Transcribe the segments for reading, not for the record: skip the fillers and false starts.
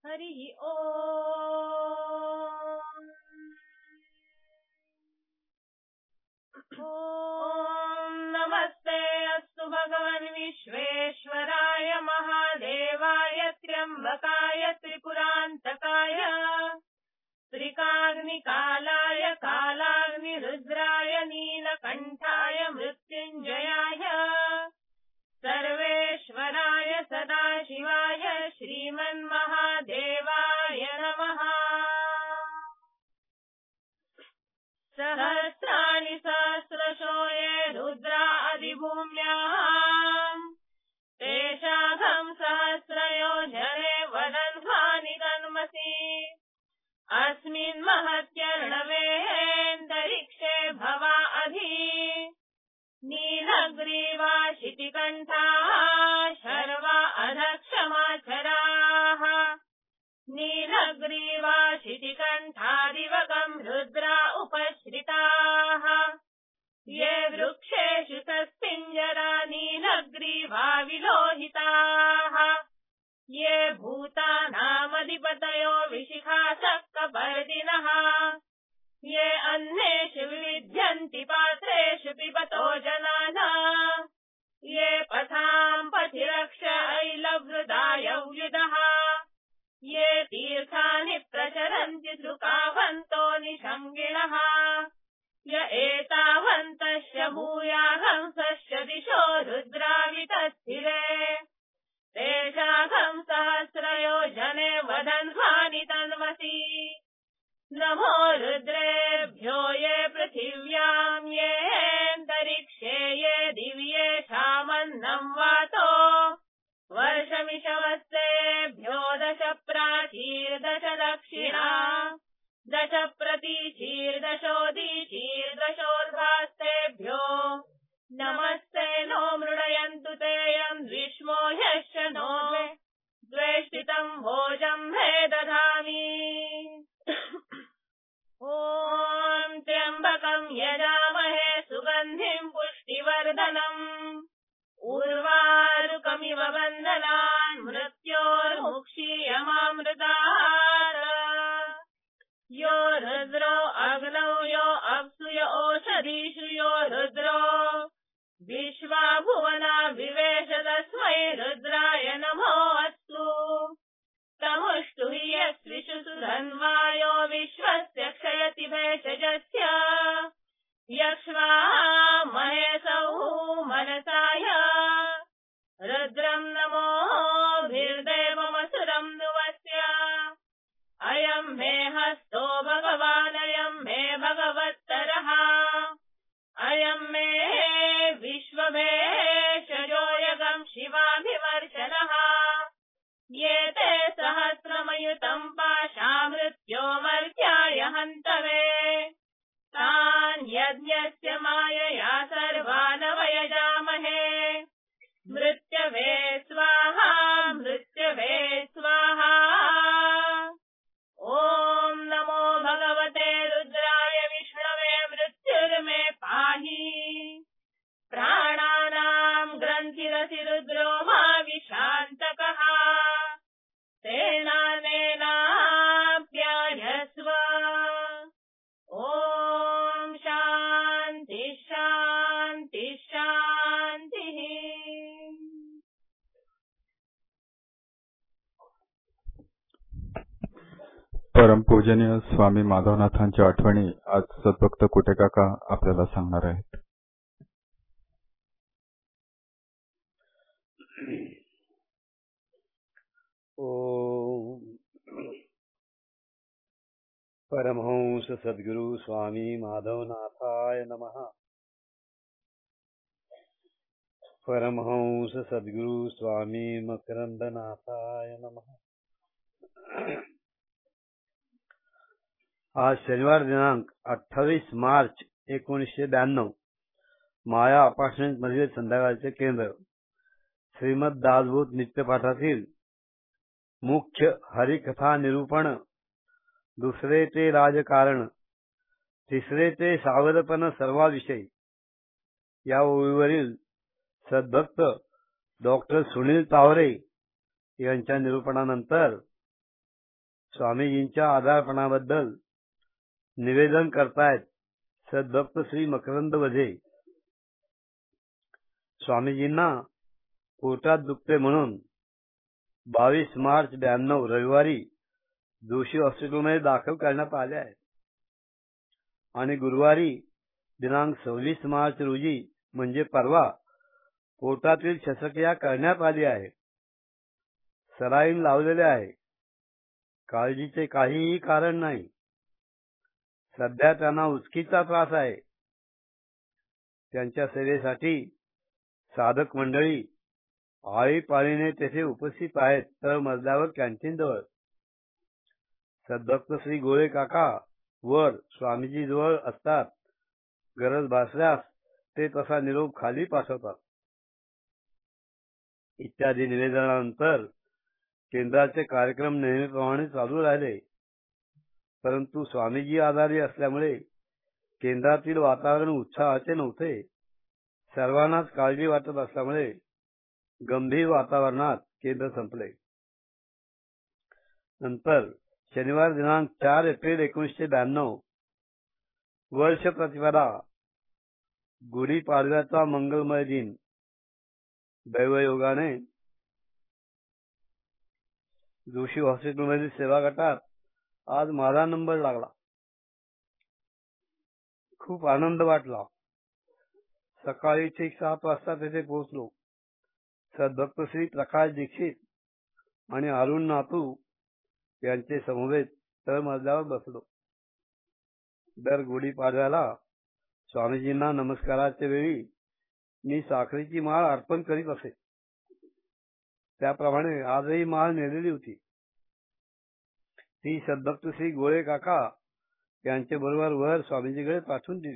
हरि ओम। ओम नमस्ते अस्तु भगवन् विश्वेश्वराय महादेवाय त्र्यंबकाय त्रिपुरान्तकाय त्रिकाग्निकालाय कालाग्निरुद्राय नीलकण्ठाय मृत्युञ्जयाय सर्वेश्वराय सदाशिवाय श्रीमन्महादेवाय नमः। सहस्राणि सहस्रशो ये रुद्रा अधिभूम्याम् तेषाघम् सहस्रयोजने वदन्ध्वानि तन्मसि। अस्मिन् महत्यर्णवेऽन्तरिक्षे भवा अधि नीलग्रीवा शितिकण्ठाः शर्वा अधक्षमाचराः नीलग्रीवा शितिकण्ठादिवकम् रुद्रा उपश्रिताः ये वृक्षेषु सस्पिञ्जरा नीलग्रीवा विलोहिताः ये भूतानामधिपतयो विशिखासक्तपर्दिनः ये अन्नेषु विविध्यन्ति पात्रेषु पिबतो जनाना ये पथाम् पथिरक्षैलवृदायव्युदः ये तीर्थानि प्रचरन्ति सुखावन्तो निषङ्गिणः य एतावन्तश्च भूयाहंसश्च दिशो रुद्रावितस्थिरे तेषाघम् सहस्रयोजने वदन्ध्वानि तन्मसि। नमो रुद्रेभ्यो ये पृथिव्याम् येऽन्तरिक्षे ये दिव्येषामन्नम् वातो वर्षमिषवस्तेभ्यो दश प्राचीर्दश दक्षिणा दश प्रतीचीर्दशोदीचीर्दशोर्ध्वास्तेभ्यो नमस्ते नो मृडयन्तु ते यम् द्विष्मो ह्यश्च नो द्वेष्टितम् भोजम् हे दधामि। ॐ त्र्यम्बकम् यजामहे सुगन्धिम् पुष्टिवर्धनम् उर्वारुकमिव बन्धनान् मृत्योर्मुक्षीयमामृतात् यो रुद्रो अग्नौ यो अप्सु यो ओषधीषु यो रुद्रो विश्वा भुवना विवेश तस्मै रुद्राय नमो अस्तु। तमुष्टु हि यस्विषु सुधन्वायो विश्वस्य क्षयति भेषजस्य यक्ष्वा महेशौ मनसाय रुद्रम् नमोभिर्देवमसुरम् नुवस्य। अयम् मे हस्तो भगवानयम् मे भगवत्तरः अयम् मे विश्वभेषजो यगम् शिवाभिवर्षणः ये ते सहस्रमयुतम् पाशामृत्यो मर्त्याय हन्तवे तान् यज्ञस्य मायया सर्वानवयजामहे मृत्यवे स्वाहा मृत्यवे स्वाहा। ॐ नमो भगवते रुद्राय विष्णवे मृत्युर्मे पाहि प्राणानाम् ग्रन्थिरसि रुद्रो मा विशान्तकः तेनानेनाप्यायस्व। ॐ शान्ति शान्ति शान्तिः। परमपूजनीय स्वामी माधवनाथांच्या आठवणी आज सद्भक्त कुटेकाका आपल्याला सांगणार आहेत. ओम परमहंस सद्गुरु स्वामी माधवनाथाय नमः। परमहंस सद्गुरु स्वामी मकरंदनाथाय नमः। आज शनिवार दिनांक 28 मार्च 1992 माया अपार्टमेंट मधील संध्याकाळचे केंद्र श्रीमद दासबोध नित्यपाठातील मुख्य हरिकथा निरूपण दुसरे ते राजकारण तिसरे ते सावधपण सर्वाविषयी या ओळीवरील सद्भक्त डॉक्टर सुनील तावरे यांच्या निरूपणानंतर स्वामीजींच्या आधारपणाबद्दल निवेदन करतायत सद्भक्त श्री मकरंद वझे. स्वामीजींना पोटात दुखते म्हणून 22 मार्च 92 रविवारी जोशी हॉस्पिटलमध्ये दाखल करण्यात आले आहे आणि गुरुवारी दिनांक 26 मार्च रोजी म्हणजे परवा पोटातील शस्त्रक्रिया करण्यात आली आहे. सलाईन लावलेले आहे. काळजीचे काहीही कारण नाही. सध्या त्यांना उचकीचा त्रास आहे. त्यांच्या सेवेसाठी साधक मंडळी आळीपाळीने तेथे उपस्थित आहेत. तर मजल्यावर कॅन्टीन जवळ सद्भक्त श्री गोळे काका वर स्वामीजी जवळ असतात. गरज भासल्यास ते तसा निरोप खाली पाठवतात. इत्यादी निवेदनानंतर केंद्राचे कार्यक्रम नेहमीप्रमाणे चालू राहिले. परंतु स्वामीजी आजारी असल्यामुळे केंद्रातील वातावरण उत्साहाचे नव्हते. सर्वांनाच काळजी वाटत असल्यामुळे गंभीर वातावरणात केंद्र संपले. नंतर शनिवार दिनांक 4 एप्रिल 1992 वर्ष प्रतिपदा गुढीपाडव्याचा मंगलमय दिन. दैवयोगाने जोशी हॉस्पिटलमधील सेवा गटात आज माझा नंबर लागला. खूप आनंद वाटला. सकाळी ठीक 7 वाजता तेथे पोहोचलो. सद्भक्त श्री प्रकाश दीक्षित आणि अरुण नातू यांचे समवेत तळमजल्यावर बसलो. दर गुढीपाडव्याला स्वामीजींना नमस्काराच्या वेळी मी साखरेची माळ अर्पण करीत असे. त्याप्रमाणे आजही माळ नेलेली होती. ती सद्भक्त श्री गोळे काका यांचे बरोबर वर स्वामीजीकडे पाठवून दिली.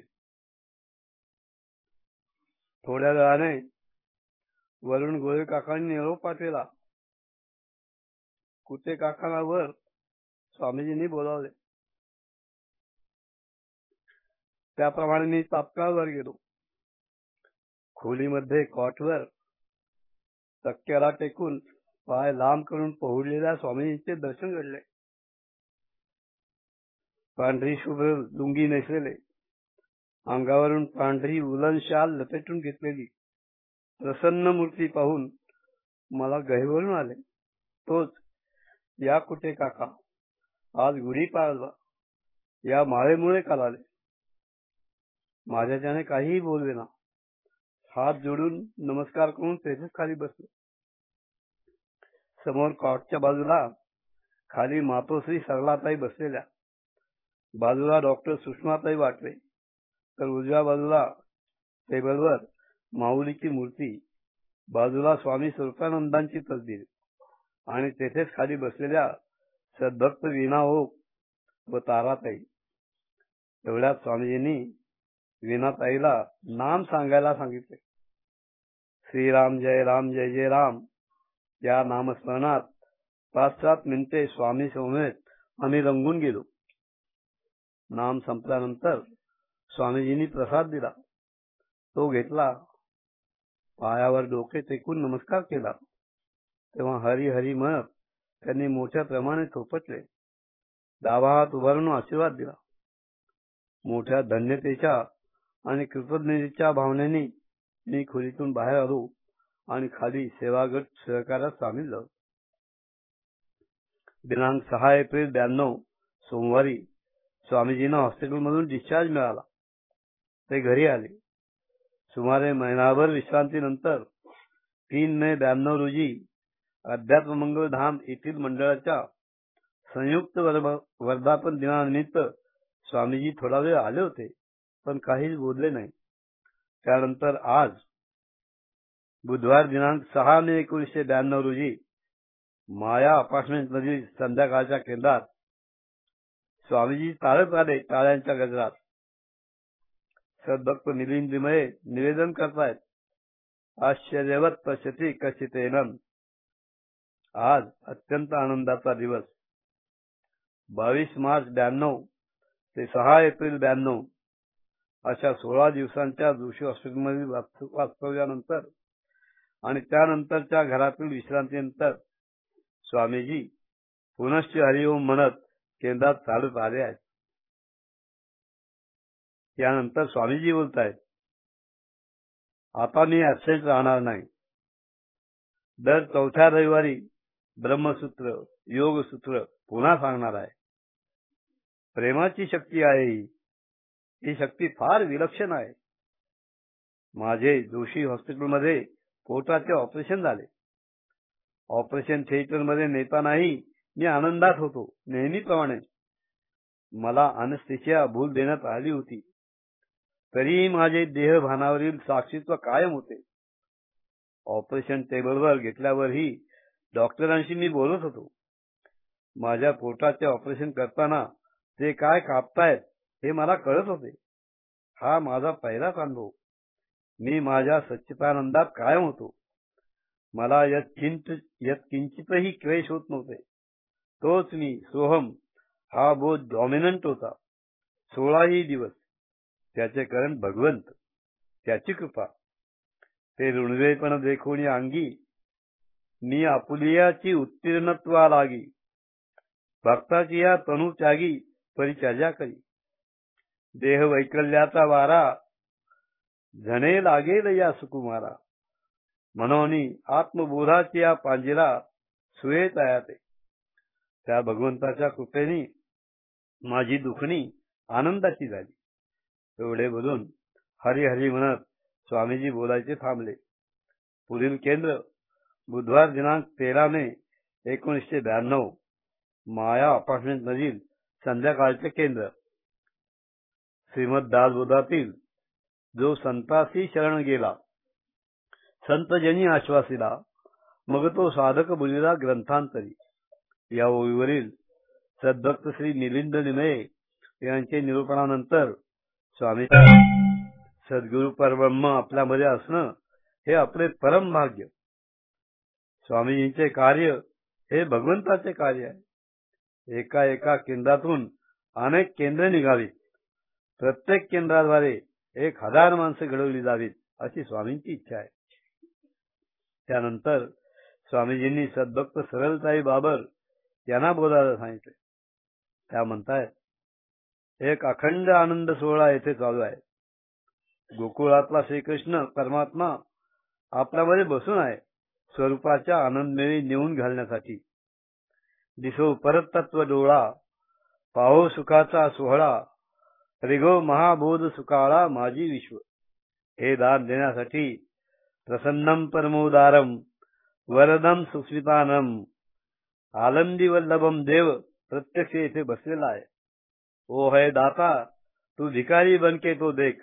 थोड्या वेळाने वरून गोळे काकांनी निरोप पाठविला. कुटे काकांना वर स्वामीजींनी बोलावले. त्याप्रमाणे मी तात्काळ वर गेलो. खोलीमध्ये कॉटवर तक्क्याला टेकून पाय लांब करून पहुडलेल्या स्वामीजींचे दर्शन घडले. पांढरी शुभ्र लुंगी नेसलेले, अंगावरून पांढरी उलन शाल लपेटून घेतलेली प्रसन्न मूर्ती पाहून मला गहिवरून आले. तोच या कुटे काका आज गुढीपाडवा या माळेमुळे कळाले. माझ्याच्याने काहीही बोलवेना. हात जोडून नमस्कार करून तेथेच खाली बसलो. समोर कॉटच्या बाजूला खाली मातोश्री सरलाताई बसलेल्या, बाजूला डॉक्टर सुषमाताई वाटवे, तर उजव्या बाजूला टेबलवर माऊलीची मूर्ती, बाजूला स्वामी स्वरूपानंदांची तसबीर आणि तेथेच खाली बसलेल्या सद्भक्त वीणा ओक व ताराताई. एवढ्यात स्वामीजींनी वीणाताईला नाम सांगायला सांगितले. श्रीराम जय राम जय जय राम या नामस्मरणात 5-7 मिनिटे स्वामी समवेत आम्ही रंगून गेलो. नाम संपल्यानंतर स्वामीजींनी प्रसाद दिला. तो घेतला. पायावर डोके टेकून नमस्कार केला. तेव्हा हरी हरी म्हणत त्यांनी मोठ्या प्रमाणे थोपटले. डावा हात उभारून आशीर्वाद दिला. मोठ्या धन्यतेच्या आणि कृतज्ञतेच्या भावनेने मी खोलीतून बाहेर आलो आणि खाली सेवागट सहकार्यात सामील झालो. दिनांक 6 एप्रिल 92 सोमवारी स्वामीजींना हॉस्पिटलमधून डिस्चार्ज मिळाला. ते घरी आले. सुमारे महिनाभर विश्रांतीनंतर 3 मे 92 रोजी अध्यात्म मंगल धाम येथील मंडळाच्या संयुक्त वर्धापन दिनानिमित्त स्वामीजी थोडा वेळ आले होते, पण काहीच बोलले नाही. त्यानंतर आज बुधवार दिनांक 6 मे 1992 रोजी माया अपार्टमेंट मधील संध्याकाळच्या केंद्रात स्वामीजी चालत आले. टाळ्यांच्या गजरात सद्भक्त मिलिंदमय निवेदन करतायत. आश्चर्यवत पश्यति कचितेनम. आज अत्यंत आनंदाचा दिवस. 22 मार्च 92 ते 6 एप्रिल 92 अशा 16 दिवसांच्या जोशी हॉस्पिटलमधील वास्तव्यानंतर आणि त्यानंतरच्या घरातील विश्रांतीनंतर स्वामीजी पुनश्च हरिओम म्हणत केंद्रात चालत आले आहेत. यानंतर स्वामीजी बोलतायत, आता मी ऍबसेंट राहणार नाही. दर 4थ्या रविवारी ब्रह्मसूत्र योगसूत्र पुन्हा सांगणार आहे. प्रेमाची शक्ती आहे ही शक्ती फार विलक्षण आहे. माझे जोशी हॉस्पिटलमध्ये पोटाचे ऑपरेशन झाले. ऑपरेशन थिएटरमध्ये नेतानाही मी आनंदात होतो. नेहमीप्रमाणे मला अनस्थेशिया भूल देण्यात आली होती, तरीही माझे देहभानावरील साक्षीत्व कायम होते. ऑपरेशन टेबलवर घेतल्यावरही डॉक्टरांशी मी बोलत होतो. माझ्या पोटाचे ऑपरेशन करताना ते काय कापतायत हे मला कळत होते. हा माझा पहिलाच अनुभव. मी माझ्या सच्चिदानंदात कायम होतो. मला यात किंचितही क्लेश होत नव्हते. तोच मी सोहम हा बोध डॉमिनंट होता. 16ही दिवस त्याचे कारण भगवंत, त्याची कृपा. ते ऋणवेपण देखून या अंगी मी आपुलियाची उत्तीर्णत्वा लागी. भक्ताची या तनु त्यागी परिचर्या करी. देह वैकल्याचा वारा झणे लागेल या सुकुमारा. म्हणून आत्मबोधाची या पांजिरा सुये तयाते. त्या भगवंताच्या कृपेने माझी दुखणी आनंदाची झाली. एवढे बोलून हरी हरी म्हणत स्वामीजी बोलायचे थांबले. पुढील केंद्र बुधवार दिनांक 13 मे 1992 माया अपार्टमेंट मधील संध्याकाळचे केंद्र. श्रीमद दासबोधातील जो संतासी शरण गेला, संतजनी आश्वासिला, मग तो साधक बुलिला ग्रंथांतरी. या ओळीवरील सद्भक्त श्री मिलिंद निमये यांचे निरूपणानंतर स्वामी सद्गुरु परब्रह्म आपल्यामध्ये असणं हे आपले परम भाग्य. स्वामीजींचे कार्य हे भगवंताचे कार्य आहे. एका एका केंद्रातून अनेक केंद्र निघावीत. प्रत्येक केंद्राद्वारे 1000 माणसे घडवली जावीत अशी स्वामींची इच्छा आहे. त्यानंतर स्वामीजींनी सद्भक्त सरलताई बाबर यांना बोलायला सांगितले. त्या म्हणतायत, एक अखंड आनंद सोहळा येथे चालू आहे. गोकुळातला श्रीकृष्ण परमात्मा आपल्यामध्ये बसून आहे, स्वरूपाच्या आनंदमेळी नेऊन घालण्यासाठी. दिसो परतत्व डोळा, पाहो सुखाचा सोहळा, रिगो महाबोध सुकाळा माझी विश्व. हे दान देण्यासाठी प्रसन्नम परमोदारम वरदम सुस्मितानम आनंदी वल्लभम देव प्रत्यक्ष येथे बसलेला आहे. ओ है दाता, तू भिकारी बनके तो देख.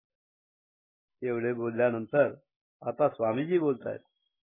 एवढे बोलल्यानंतर आता स्वामीजी बोलतायत.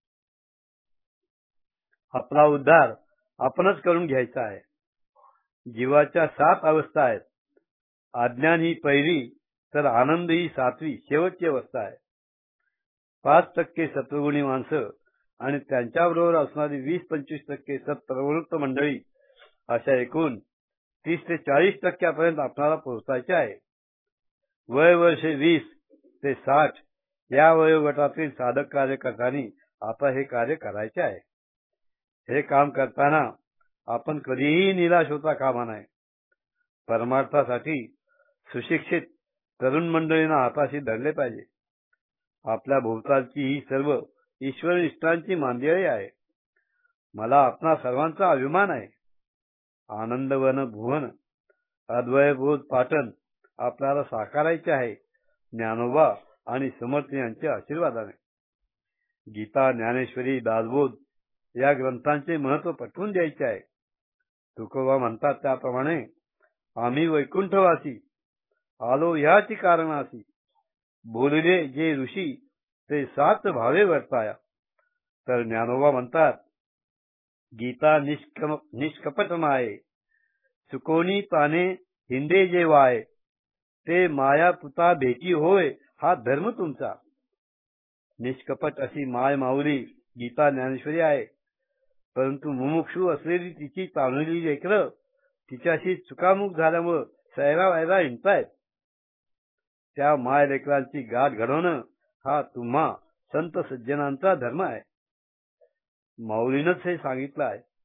आपला उद्धार आपणच करून घ्यायचा आहे. जीवाच्या 7 अवस्था आहेत. अज्ञान ही पहिली, तर आनंद ही 7वी शेवटची अवस्था आहे. 5% सत्वगुणी माणसं आणि त्यांच्याबरोबर असणारी 20-25% सत्प्रवृत्त मंडळी, अशा एकूण 30 ते 40% आपल्याला पोहोचायचे आहे. वय वर्षे 20 ते 60 या वयोगटातील साधक कार्यकर्त्यांनी आता हे कार्य करायचे आहे. हे काम करताना आपण कधीही निराश होता कामा नये. परमार्थासाठी सुशिक्षित तरुण मंडळींना हाताशी धरले पाहिजे. आपल्या भोवतालची ही सर्व ईश्वरनिष्ठांची मांदियाळी आहे. मला आपणा सर्वांचा अभिमान आहे. आनंदवन भुवन अद्वयबोध पाटण आपल्याला साकारायचे आहे, ज्ञानोबा आणि समर्थ यांच्या आशीर्वादाने. गीता, ज्ञानेश्वरी, दासबोध या ग्रंथांचे महत्व पटवून द्यायचे आहे. तुकोबा म्हणतात त्याप्रमाणे, आम्ही वैकुंठवासी आलो ह्याची कारणासी, बोलले जे ऋषी ते 7 भावे वर्ताया. तर ज्ञानोबा म्हणतात, गीता निष्कपट माये, चुकोनी ताने हिंदे जे वाय, ते माया पुता भेटी होय हा धर्म तुमचा. निष्कपट अशी माय माऊली गीता ज्ञानेश्वरी आहे. परंतु मुमुक्षू असलेली तिची चांगली लेकरं तिच्याशी चुकामुक झाल्यामुळे सैरा वैरा हिंडतायत. त्या माय लेकरांची गाठ घडवणं हा तुम्हा संत सज्जनांचा धर्म आहे. माऊलीनंच हे सांगितलं आहे.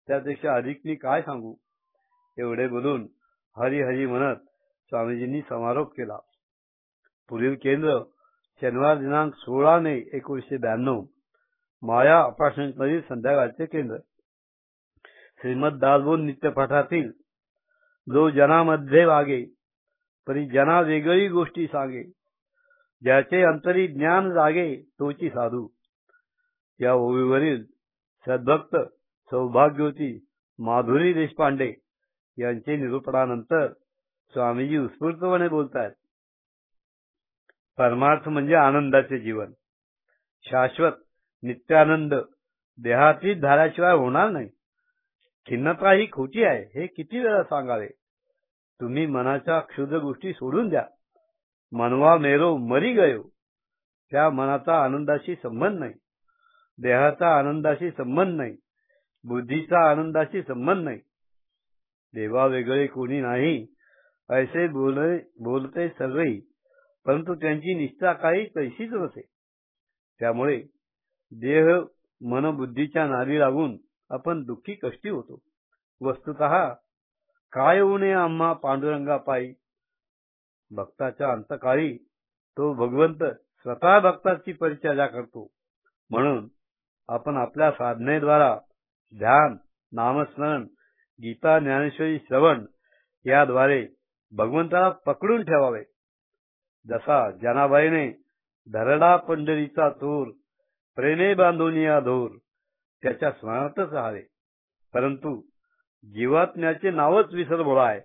त्यापेक्षा अधिक मी काय सांगू. एवढे बोलून हरी हरी म्हणत स्वामीजींनी समारोप केला. पुढील केंद्र शनिवार दिनांक 16 मे 1992 माया अपार्टमेंट मधील संध्याकाळचे केंद्र. श्रीमद दासबोध नित्यपाठातील जो जनामध्ये वागे परी जना वेगळी गोष्टी सांगे, ज्याचे अंतरी ज्ञान जागे तोची साधू. या ओवीवरील सद्भक्त सौभाग्यवती माधुरी देशपांडे यांचे निरूपणानंतर स्वामीजी उत्स्फूर्तपणे बोलतायत. परमार्थ म्हणजे आनंदाचे जीवन, शाश्वत नित्यानंद देहातीत झाल्याशिवाय होणार नाही. खिन्नता ही खोटी आहे हे किती वेळा सांगावे. तुम्ही मनाच्या क्षुद्र गोष्टी सोडून द्या. मनवा मेरो मरी गयो. त्या मनाचा आनंदाशी संबंध नाही, देहाचा आनंदाशी संबंध नाही, बुद्धीचा आनंदाशी संबंध नाही. देवा वेगळे कोणी नाही ऐसे बोलते सर्वही, परंतु त्यांची निष्ठा काही तैशीच नसे. त्यामुळे देह मन बुद्धीच्या नादी लागून आपण दुःखी कष्टी होतो. वस्तुतः काय उणे आम्हा पांडुरंगा पायी. भक्ताच्या अंतकाळी तो भगवंत स्वतः भक्ताची परिचर्या करतो. म्हणून आपण आपल्या साधनेद्वारा ध्यान, नामस्मरण, गीता ज्ञानेश्वरी श्रवण याद्वारे भगवंताला पकडून ठेवावे. जसा जनाबाईने धरला पंढरीचा चोर, प्रेमे बांधोनिया धोर, त्याच्या स्मरणातच राहावे. परंतु जीवात्म्याचे नावच विसरभोळा आहे.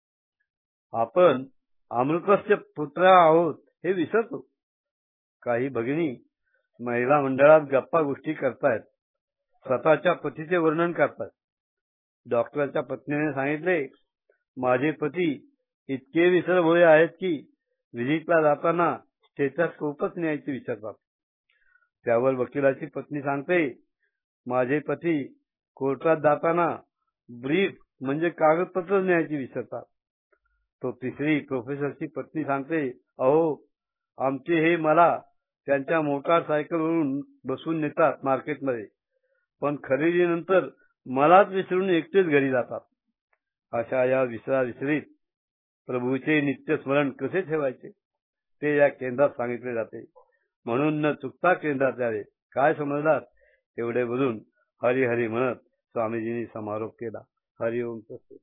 आपण अमृतस्य पुत्र आहोत हे विसरतो. काही भगिनी महिला मंडळात गप्पा गोष्टी करतायत, स्वतःच्या पतीचे वर्णन करतात. डॉक्टरच्या पत्नीने सांगितले, माझे पती इतके विसरभोळे आहेत की व्हिजिटला जाताना स्टेथोस्कोपच न्यायचे विसरतात. त्यावर वकिलाची पत्नी सांगते, माझे पती कोर्टात जाताना ब्रीफ म्हणजे कागदपत्र न्यायची विसरतात. तो तिसरी प्रोफेसरची पत्नी सांगते, अहो आमचे हे मला त्यांच्या मोटारसायकलवरून बसून नेतात मार्केटमध्ये, पण खरेदीनंतर मलाच विसरून एकटेच घरी जातात. अशा या विसरीत प्रभूचे नित्य स्मरण कसे ठेवायचे ते या केंद्रात सांगितले जाते. म्हणून न चुकता केंद्रात यावे. काय समजलात. एवढे बोलून हरी हरी म्हणत स्वामीजींनी समारोप केला. हरिओम तत्सत.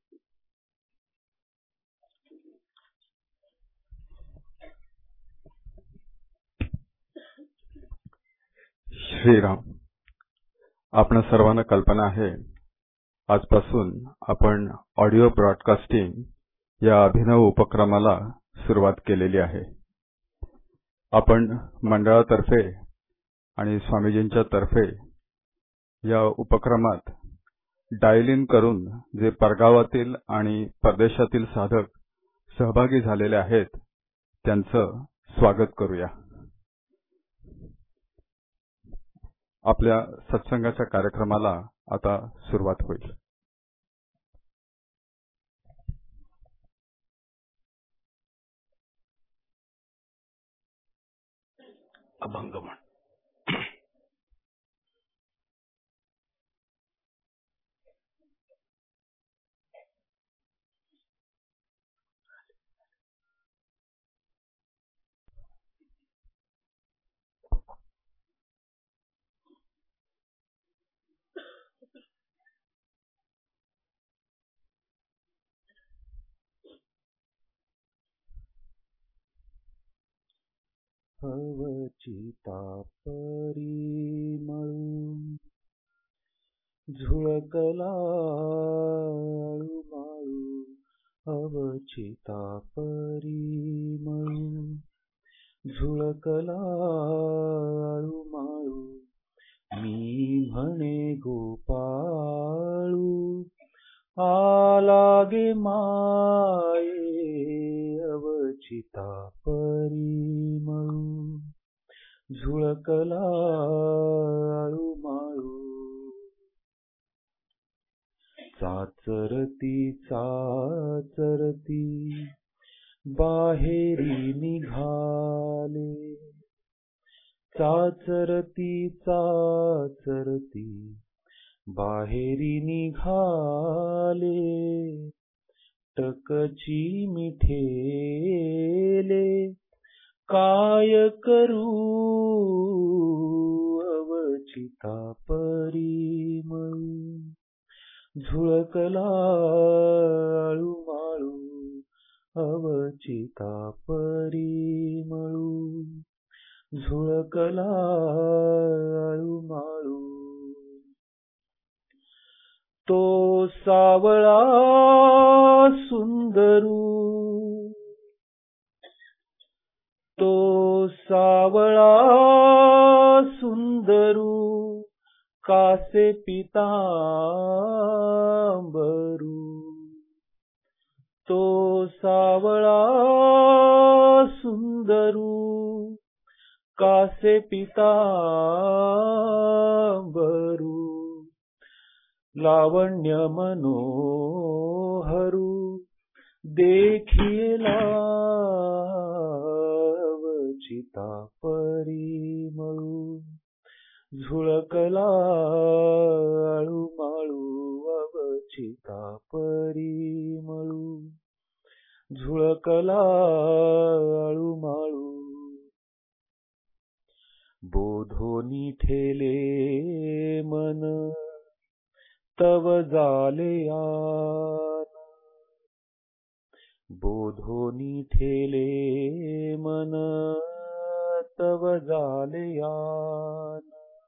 श्रीराम. आपण सर्वांना कल्पना आहे, आजपासून आपण ऑडिओ ब्रॉडकास्टिंग या अभिनव उपक्रमाला सुरुवात केलेली आहे. आपण मंडळातर्फे आणि स्वामीजींच्या तर्फे या उपक्रमात डायल इन करून जे परगावातील आणि परदेशातील साधक सहभागी झालेले आहेत त्यांचं स्वागत करूया. आपल्या सत्संगाच्या कार्यक्रमाला आता सुरुवात होईल. अभंगमन. अवचिता परिमळून झुळकला आळूमाळू. अवचिता परिमळून झुळकला आळूमाळू. मी म्हणे गोपाळू आला गे माये. अवचिता परिमळू झुळकला आळूमाळू. चाचरती चाचरती बाहेरी निघाले. चाचरती चाचरती बाहेरी निघाले टकची मिठेले काय करू अवचिता परिमळू झुळकला आळूमाळू अवचिता परिमळू झुळकला आळूमाळू तो सावळा सुंदरू तो सावळा सुंदरू कासे पितांबरू तो सावळा सुंदरू कासे पितांबरू लावण्य मनोहरू देखिला अवचिता परिमळू झुळकला आळूमाळू अवचिता परिमळू झुळकला आळूमाळू बोधोनी ठेले मन तव जाले आन बोधोनी ठेले मन तव जाले आन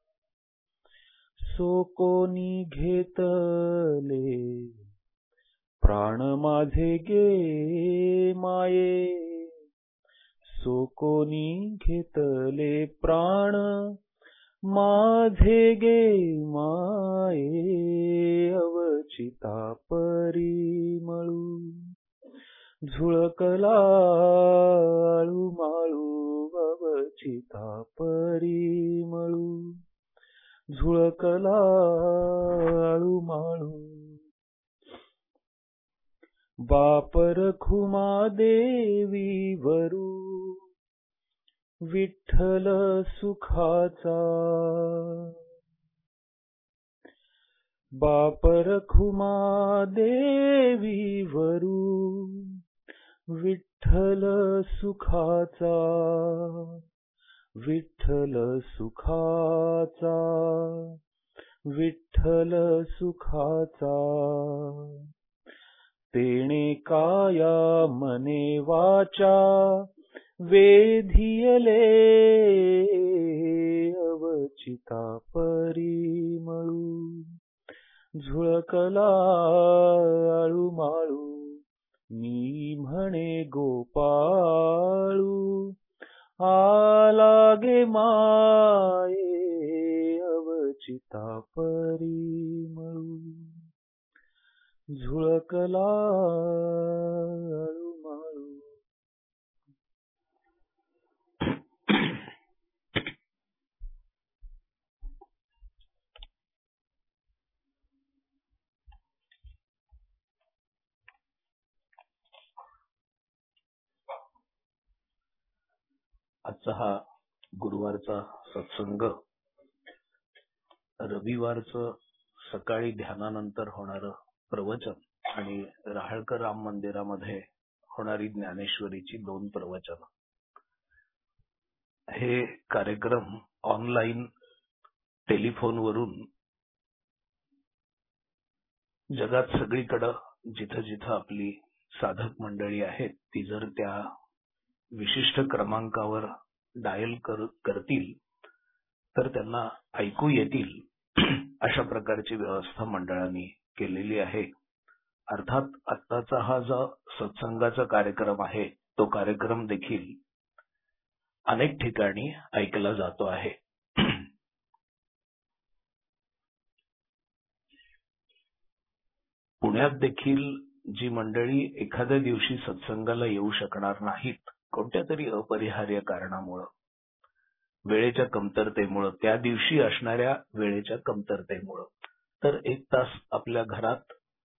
सो कोणी घेतले प्राण माझे गे माये सो कोणी घेतले प्राण माझे गे माये अवचिता परिमळू झुळकला आळूमाळू अवचिता परिमळू झुळकला आळूमाळू बापर खुमा देवी वरू विठ्ठल सुखाचा बापर खुमा देवी वरू विठ्ठल सुखाचा विठ्ठल सुखाचा विठ्ठल सुखाचा तेणे काया मने वाचा वेधियले अवचिता परिमळू झुळकला आळूमाळू मी म्हणे गोपाळू आला गे माये अवचिता परिमळू झुळकला आळूमाळू. आजचा हा गुरुवारचा सत्संग रविवारचं सकाळी ध्यानानंतर होणारं प्रवचन आणि राहळकर राम मंदिरामध्ये होणारी ज्ञानेश्वरीची 2 प्रवचन हे कार्यक्रम ऑनलाईन टेलिफोनवरून जगात सगळीकडे जिथं जिथं आपली साधक मंडळी आहेत ती जर त्या विशिष्ट क्रमांकावर डायल करतील तर त्यांना ऐकू येतील अशा प्रकारची व्यवस्था मंडळाने केलेली आहे. अर्थात आत्ताचा हा जो सत्संगाचा कार्यक्रम आहे तो कार्यक्रम देखील अनेक ठिकाणी ऐकला जातो आहे. पुण्यात देखील जी मंडळी एखाद्या दिवशी सत्संगाला येऊ शकणार नाहीत कोणत्या तरी अपरिहार्य कारणामुळे वेळेच्या कमतरतेमुळे त्या दिवशी असणाऱ्या वेळेच्या कमतरतेमुळे तर 1 तास आपल्या घरात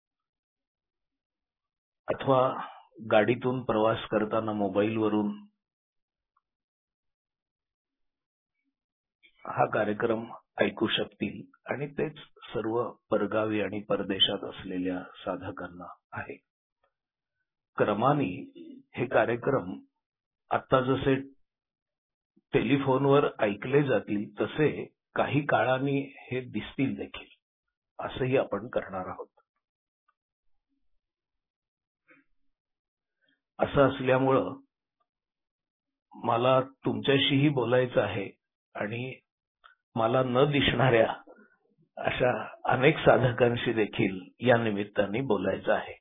अथवा गाडीतून प्रवास करताना मोबाईलवरून हा कार्यक्रम ऐकू शकतील आणि तेच सर्व परगावी आणि परदेशात असलेल्या साधकांना आहे. क्रमाने हे कार्यक्रम आता जसे टेलिफोनवर ऐकले जातील तसे काही काळाने हे दिसतील देखील, असंही आपण करणार आहोत. असं असल्यामुळं मला तुमच्याशीही बोलायचं आहे आणि मला न दिसणाऱ्या अशा अनेक साधकांशी देखील या निमित्ताने बोलायचं आहे.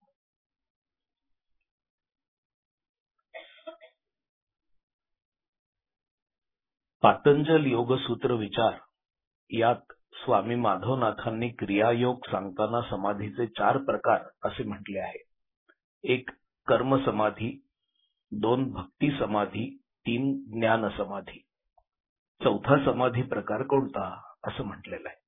पातंजल योगसूत्र विचार यात स्वामी माधवनाथांनी क्रियायोग सांगताना समाधीचे 4 प्रकार असे म्हटले आहे. 1 कर्म समाधी, 2 भक्ती समाधी, 3 ज्ञान समाधी. 4था समाधी प्रकार कोणता असं म्हटलेलं आहे.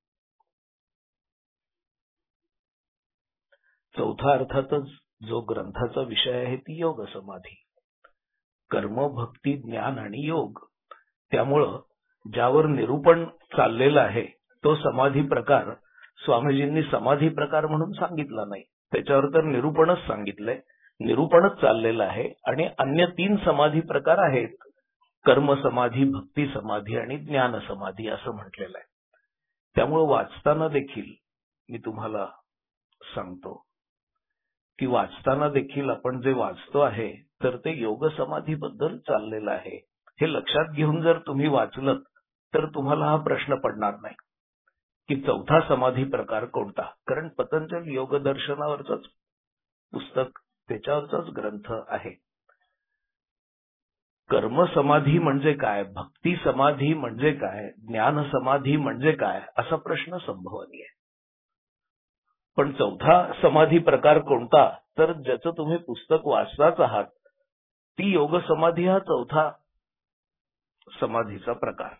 4था अर्थातच जो ग्रंथाचा विषय आहे ती योग समाधी. कर्म, भक्ती, ज्ञान आणि योग, त्यामुळं ज्यावर निरूपण चाललेलं आहे तो समाधी प्रकार स्वामीजींनी समाधी प्रकार म्हणून सांगितला नाही, त्याच्यावर तर निरूपणच सांगितलंय, निरूपणच चाललेलं आहे. आणि अन्य 3 समाधी प्रकार आहेत, कर्म समाधी, भक्ती समाधी आणि ज्ञान समाधी असं म्हटलेलं आहे. त्यामुळे वाचताना देखील मी तुम्हाला सांगतो की वाचताना देखील आपण जे वाचतो आहे तर ते योग समाधी बद्दल चाललेलं आहे. हे लक्षात घेऊन जर तुम्ही वाचलं तर तुम्हाला हा प्रश्न पडणार नाही की 4था समाधी प्रकार कोणता, कारण पतंजल योग दर्शनावरच पुस्तक, त्याच्यावरचाच ग्रंथ आहे. कर्म समाधी म्हणजे काय, भक्ती समाधी म्हणजे काय, ज्ञान समाधी म्हणजे काय असा प्रश्न संभवनीय आहे. पण 4था समाधी प्रकार कोणता, तर ज्याचं तुम्ही पुस्तक वाचताच आहात ती योग समाधी हा 4था समाधीचा प्रकार.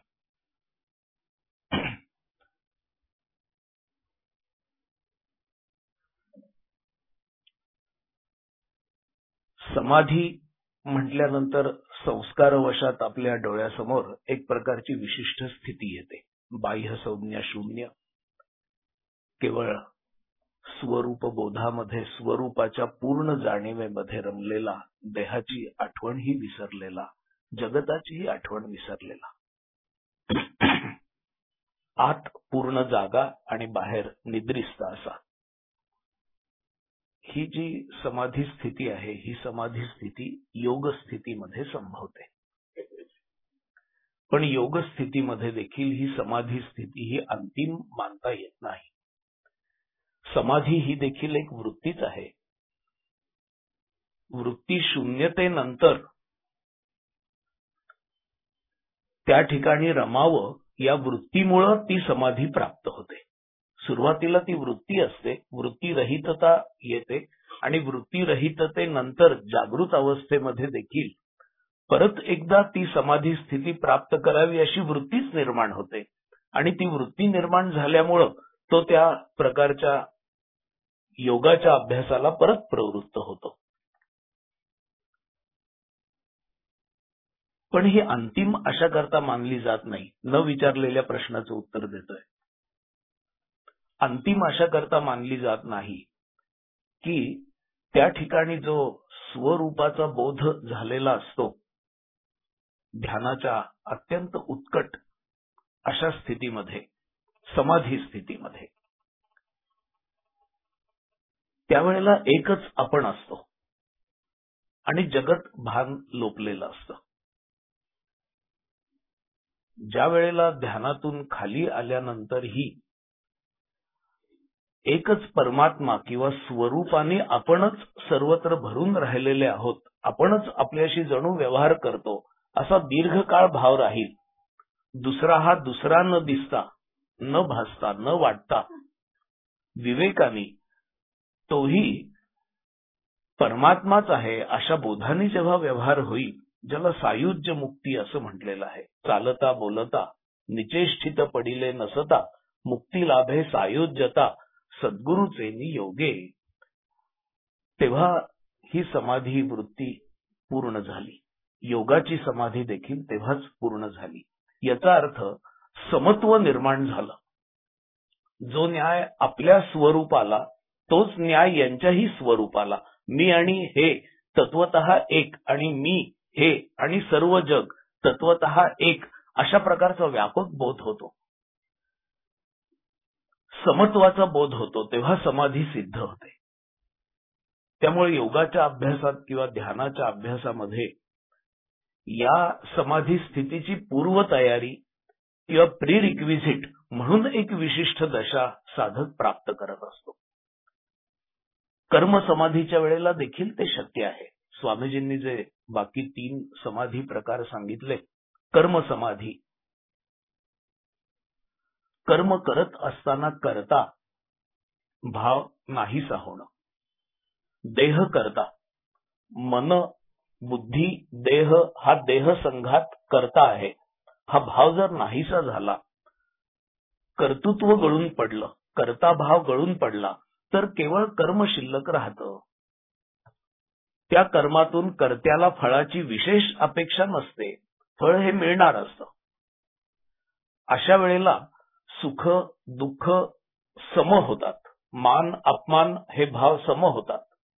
समाधी म्हटल्यानंतर संस्कारवशात आपल्या डोळ्यासमोर एक प्रकारची विशिष्ट स्थिती येते. बाह्य संज्ञा शून्य, केवळ स्वरूप बोधामध्ये, स्वरूपाच्या पूर्ण जाणीवेमध्ये रमलेला, देहाची आठवणही विसरलेला, जगताचीही आठवण विसरलेला, आत पूर्ण जागा आणि बाहेर निद्रिस्त असा. ही जी समाधी स्थिती आहे ही समाधी स्थिती योग स्थितीमध्ये संभवते. पण योग स्थितीमध्ये देखील ही समाधी स्थिती ही अंतिम मानता येत नाही. समाधी ही देखील एक वृत्तीच आहे. वृत्ती शून्यतेनंतर त्या ठिकाणी रमावं या वृत्तीमुळे ती समाधी प्राप्त होते. सुरुवातीला ती वृत्ती असते, वृत्तीरहितता येते आणि वृत्तीरहिततेनंतर जागृत अवस्थेमध्ये देखील परत एकदा ती समाधी स्थिती प्राप्त करावी अशी वृत्तीच निर्माण होते आणि ती वृत्ती निर्माण झाल्यामुळं तो त्या प्रकारच्या योगाच्या अभ्यासाला परत प्रवृत्त होतो. पण ही अंतिम अशा करता मानली जात नाही. न विचारलेल्या प्रश्नाचं उत्तर देतोय. अंतिम अशा करता मानली जात नाही की त्या ठिकाणी जो स्वरूपाचा बोध झालेला असतो ध्यानाच्या अत्यंत उत्कट अशा स्थितीमध्ये, समाधी स्थितीमध्ये, त्यावेळेला एकच आपण असतो आणि जगत भान लोपलेलं असतं. ज्या वेळेला ध्यानातून खाली आल्यानंतरही एकच परमात्मा किंवा स्वरूपाने आपणच सर्वत्र भरून राहिलेले आहोत, आपणच आपल्याशी जणू व्यवहार करतो असा दीर्घकाळ भाव राहील. दुसरा हा दुसरा न दिसता, न भासता, न वाटता विवेकाने तोही परमात्माच आहे अशा बोधाने जेव्हा व्यवहार होईल, ज्याला सायुज्य मुक्ती असं म्हटलेलं आहे. चालता बोलता निचेष्टित पडिले नसता, मुक्ती लाभे सायुज्यता, सद्गुरूचे नियोगे. तेव्हा ही समाधी वृत्ती पूर्ण झाली. योगाची समाधी देखील तेव्हाच पूर्ण झाली. याचा अर्थ समत्व निर्माण झालं. जो न्याय आपल्या स्वरूपाला तोच न्याय यांच्याही स्वरूपाला, मी आणि हे तत्वतः एक आणि मी हे आणि सर्व जग तत्वतः एक, अशा प्रकारचा व्यापक बोध होतो. समत्वाचा बोध होतो तेव्हा समाधी सिद्ध होते. त्यामुळे योगाच्या अभ्यासात किंवा ध्यानाच्या अभ्यासामध्ये या समाधी स्थितीची पूर्वतयारी किंवा प्री रिक्विजिट म्हणून एक विशिष्ट दशा साधक प्राप्त करत असतो. कर्म समाधीच्या वेळेला देखील ते शक्य आहे. स्वामीजींनी जे बाकी 3 समाधी प्रकार सांगितले, कर्म समाधी, कर्म करत असताना करता भाव नाहीसा होणं, देह करता, मन बुद्धी देह हा देह संघात करता आहे हा भाव जर नाहीसा झाला, कर्तृत्व गळून पडलं, कर्ता भाव गळून पडला, तर केवळ कर्म शिल्लक राहतं. त्या कर्मातून कर्त्याला फळाची विशेष अपेक्षा नसते, फळ हे मिळणार असतं. अशा वेळेला सुख दुःख सम होतात, मान अपमान हे भाव सम होतात,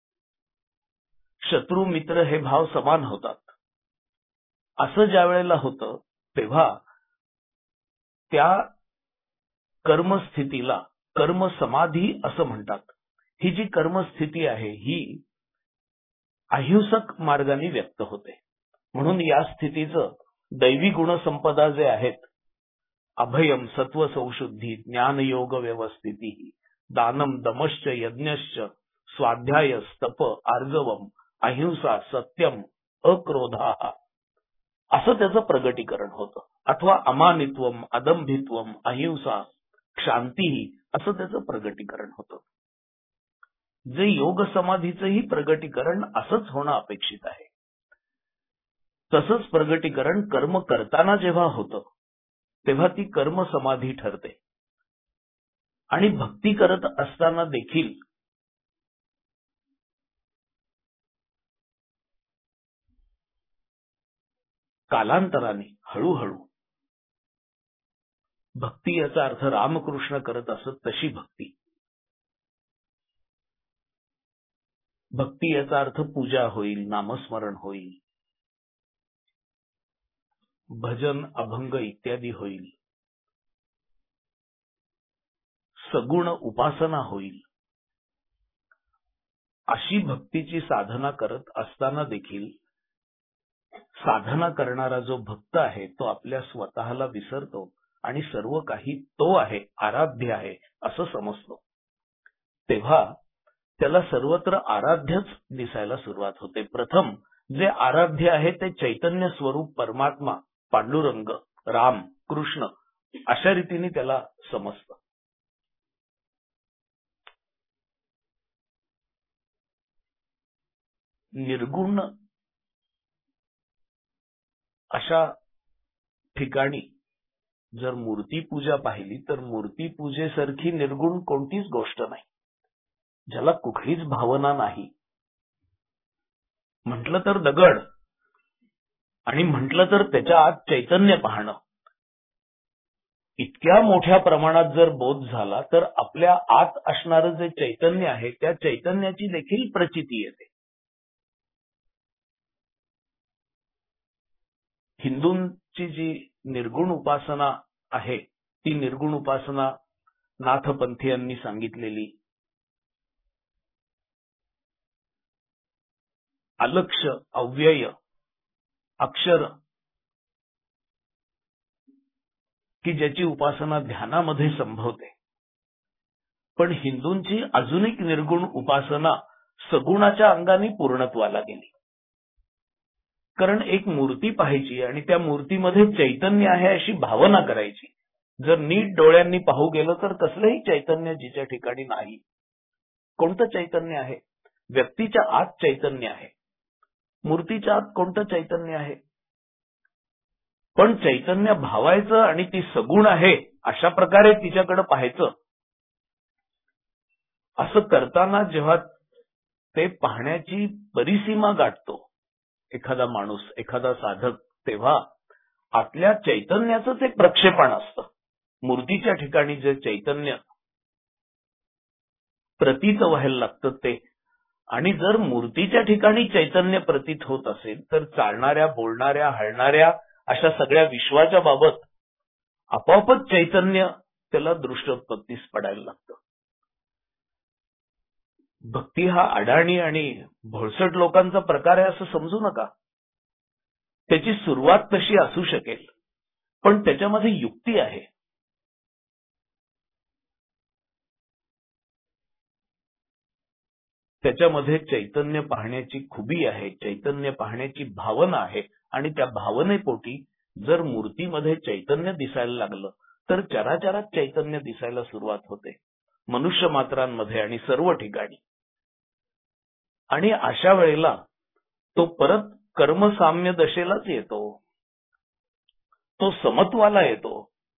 शत्रू मित्र हे भाव समान होतात. असं ज्या वेळेला होतं तेव्हा त्या कर्मस्थितीला कर्म समाधी असं म्हणतात. ही जी कर्मस्थिती आहे ही अहिंसक मार्गाने व्यक्त होते. म्हणून या स्थितीचं दैवी गुणसंपदा जे आहेत, अभयम सत्व संशुद्धी ज्ञानयोग व्यवस्थिती दानम दमश्च यज्ञश्च स्वाध्याय स्तप आर्जवम अहिंसा सत्यम अक्रोधा, असं त्याचं प्रगटीकरण होतं. अथवा अमानित्वम अदंभित्वम अहिंसा शांती, असं त्याचं प्रगटीकरण होतं. जे योग समाधीचंही प्रगटीकरण असंच होणं अपेक्षित आहे. तसंच प्रगटीकरण कर्म करताना जेव्हा होतं तेव्हा ती कर्म समाधी ठरते. आणि भक्ती करत असताना देखील कालांतराने हळूहळू भक्ती, याचा अर्थ रामकृष्ण करत असत तशी भक्ती, भक्ती याचा अर्थ पूजा होईल, नामस्मरण होईल, भजन अभंग इत्यादी होईल, सगुण उपासना होईल. अशी भक्तीची साधना करत असताना देखील साधना करणारा जो भक्त आहे तो आपल्या स्वतःला विसरतो आणि सर्व काही तो आहे, आराध्य आहे असं समजतो. तेव्हा त्याला सर्वत्र आराध्यच दिसायला सुरुवात होते. प्रथम जे आराध्य आहे ते चैतन्य स्वरूप परमात्मा, पांडुरंग, राम, कृष्ण अशा रीतीने त्याला समजतं. निर्गुण अशा ठिकाणी जर मूर्तीपूजा पाहिली तर मूर्तीपूजेसारखी निर्गुण कोणतीच गोष्ट नाही, ज्याला कुठलीच भावना नाही. म्हटलं तर दगड आणि म्हटलं तर त्याच्या आत चैतन्य पाहणं, इतक्या मोठ्या प्रमाणात जर बोध झाला तर आपल्या आत असणारं जे चैतन्य आहे त्या चैतन्याची देखील प्रचिती येते. हिंदूंची जी निर्गुण उपासना आहे ती निर्गुण उपासना नाथपंथीयांनी सांगितलेली, अलक्ष अव्यय अक्षर, की ज्याची उपासना ध्यानामध्ये संभवते. पण हिंदूंची अजून एक निर्गुण उपासना सगुणाच्या अंगाने पूर्णत्वाला गेली. कारण एक मूर्ती पाहायची आणि त्या मूर्तीमध्ये चैतन्य आहे अशी भावना करायची. जर नीट डोळ्यांनी पाहू गेलं तर कसलंही चैतन्य जिच्या ठिकाणी नाही. कोणतं चैतन्य आहे? व्यक्तीच्या आत चैतन्य आहे, मूर्तीच्या आत कोणतं चैतन्य आहे? पण चैतन्य भावायचं आणि ती सगुण आहे अशा प्रकारे तिच्याकडे पाहायचं. असं करताना जेव्हा ते पाहण्याची परिसीमा गाठतो एखादा माणूस, एखादा साधक, तेव्हा आतल्या चैतन्याचंच एक प्रक्षेपण असतं. मूर्तीच्या ठिकाणी जे चैतन्य प्रतीत व्हायला लागतं ते, आणि जर मूर्तीच्या ठिकाणी चैतन्य प्रतीत होत असेल तर चालणाऱ्या, बोलणाऱ्या, हलणाऱ्या अशा सगळ्या विश्वाच्या बाबत आपोआपच चैतन्य त्याला दृष्टोत्पत्तीस पडायला लागतं. भक्ती हा अडाणी आणि भोळसट लोकांचा प्रकार आहे असं समजू नका. त्याची सुरुवात तशी असू शकेल, पण त्याच्यामध्ये युक्ती आहे. त्याच्यामध्ये चैतन्य पाहण्याची खुबी आहे, चैतन्य पाहण्याची भावना आहे, आणि त्या भावनेपोटी जर मूर्तीमध्ये चैतन्य दिसायला लागलं तर चराचरात चैतन्य दिसायला सुरुवात होते, मनुष्य मात्रांमध्ये आणि सर्व ठिकाणी. आणि अशा वेळेला तो परत कर्मसाम्य दशेलाच येतो, तो समत्वाला येतो.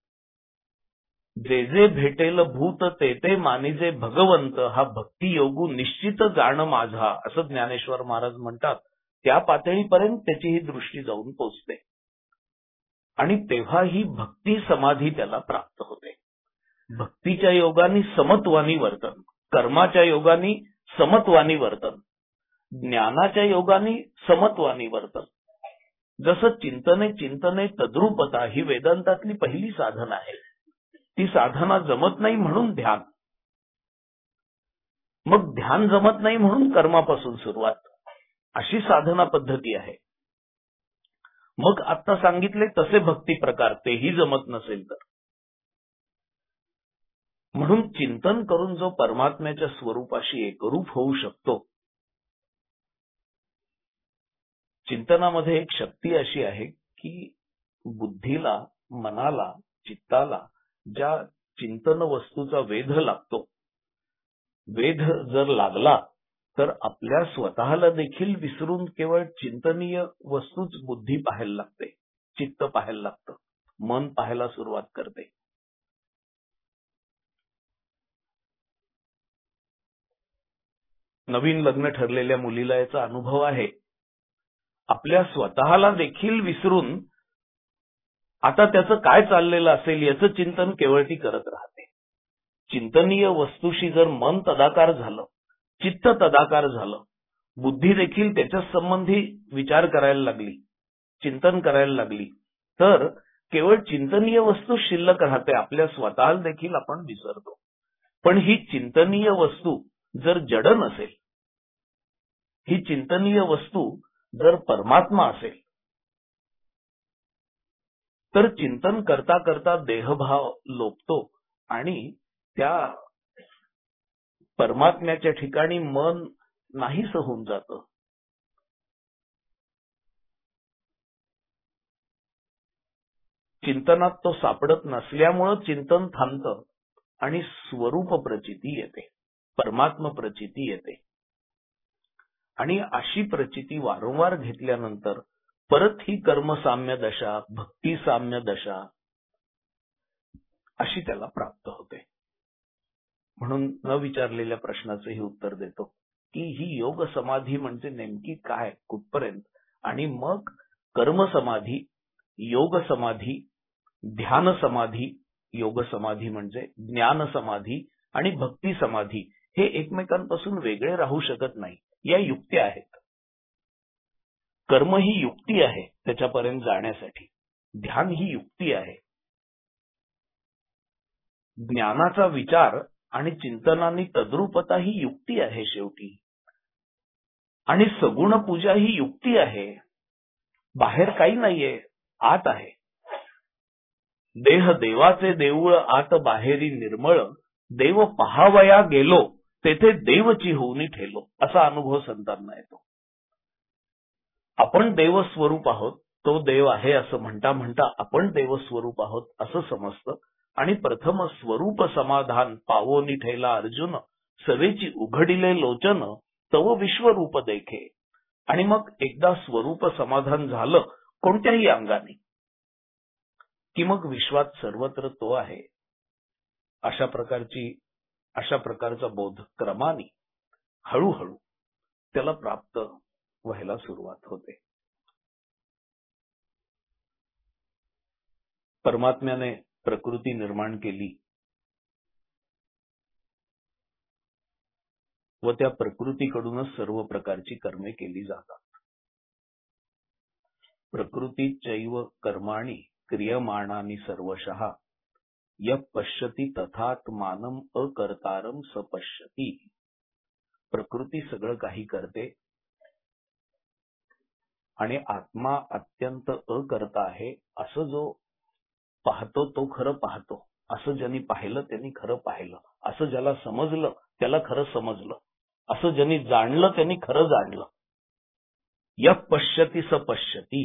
जे जे भेटेल भूत ते ते मानिजे भगवंत, हा भक्ती योगू निश्चित जाण माझा, असं ज्ञानेश्वर महाराज म्हणतात. त्या पातळीपर्यंत त्याची ही दृष्टी जाऊन पोचते आणि तेव्हा ही भक्ती समाधी त्याला प्राप्त होते. भक्तीच्या योगाने समत्वानी वर्तन, कर्माच्या योगाने समत्वानी वर्तन, ज्ञानाच्या योगाने समत्वानी वर्तन. जसं चिंतने चिंतने तद्रुपता ही वेदांतातली पहिली साधना आहे. ती साधना जमत नाही म्हणून ध्यान, मग ध्यान जमत नाही म्हणून कर्मापासून सुरुवात, अशी साधना पद्धती आहे. मग आता सांगितले तसे भक्ती प्रकार, तेही जमत नसेल तर. म्हणून चिंतन करून जो परमात्म्याच्या स्वरूपाशी एकरूप होऊ शकतो, चिंतनामध्ये एक शक्ती अशी आहे की बुद्धीला, मनाला, चित्ताला ज्या चिंतन वस्तूचा वेध लागतो, वेध जर लागला तर आपल्या स्वतःला देखील विसरून केवळ चिंतनीय वस्तूच बुद्धी पाहायला लागते, चित्त पाहायला लागतं, मन पाहायला सुरुवात करते. नवीन लग्न ठरलेल्या मुलीला याचा अनुभव आहे. आपल्या स्वतःला देखील विसरून आता त्याचं काय चाललेलं असेल याचं चिंतन केवळ ती करत राहते. चिंतनीय वस्तूशी जर मन तदाकार झालं, चित्त तदाकार झालं, बुद्धी देखील त्याच्या संबंधी विचार करायला लागली, चिंतन करायला लागली, तर केवळ चिंतनीय वस्तू शिल्लक राहते, आपल्या स्वतःला देखील आपण विसरतो. पण ही चिंतनीय वस्तू जर जड नसेल, ही चिंतनीय वस्तू जर परमात्मा असेल, तर चिंतन करता करता देहभाव लोपतो आणि त्या परमात्म्याच्या ठिकाणी मन नाहीसं होऊन जातं. चिंतनात तो सापडत नसल्यामुळं चिंतन थांबतं आणि स्वरूप प्रचिती येते, परमात्म प्रचिती येते. आणि अशी प्रचिती वारंवार घेतल्यानंतर परत ही कर्मसाम्य दशा, भक्ती साम्य दशा अशी त्याला प्राप्त होते. म्हणून न विचारलेल्या प्रश्नाचं हे उत्तर देतो की ही योग समाधी म्हणजे नेमकी काय, कुठपर्यंत, आणि मग कर्म समाधी, योग समाधी, ध्यान समाधी, योग समाधी म्हणजे ज्ञान समाधी, आणि भक्ती समाधी हे एकमेकांपासून वेगळे राहू शकत नाही. या युक्त्या आहेत. कर्म ही युक्ती आहे त्याच्यापर्यंत जाण्यासाठी, ध्यान ही युक्ती आहे, ज्ञानाचा विचार आणि चिंतनाने तद्रुपता ही युक्ती आहे शेवटी, आणि सगुण पूजा ही युक्ती आहे. बाहेर काही नाहीये, आत आहे. देह देवाचे देऊळ आत बाहेरी निर्मळ, देव पहावया गेलो तेथे देवची होऊनी ठेलो, असा अनुभव संतांना येतो. आपण देवस्वरूप आहोत, तो देव आहे असं म्हणता म्हणता आपण देवस्वरूप आहोत असं समजतं. आणि प्रथम स्वरूप समाधान पावोनी ठेला अर्जुन, सवेची उघडिले लोचन तव विश्वरूप देखे. आणि मग एकदा स्वरूप समाधान झालं कोणत्याही अंगाने की मग विश्वात सर्वत्र तो आहे, अशा प्रकारचा बोध क्रमाने हळूहळू त्याला प्राप्त व्हायला सुरुवात होते. परमात्म्याने प्रकृती निर्माण केली व त्या प्रकृतीकडूनच सर्व प्रकारची कर्मे केली जातात. प्रकृती चैव कर्माणि क्रियमाणानि सर्वशः यः पश्यति तथात्मानम् अकर्तारं स पश्यति. प्रकृती सगळं काही करते आणि आत्मा अत्यंत अकर्ता आहे. असं जो पाहतो तो खरं पाहतो, असं ज्यांनी पाहिलं त्यांनी खरं पाहिलं, असं ज्याला समजलं त्याला खरं समजलं, असं ज्यांनी जाणलं त्यांनी खरं जाणलं. यः पश्यति स पश्यति.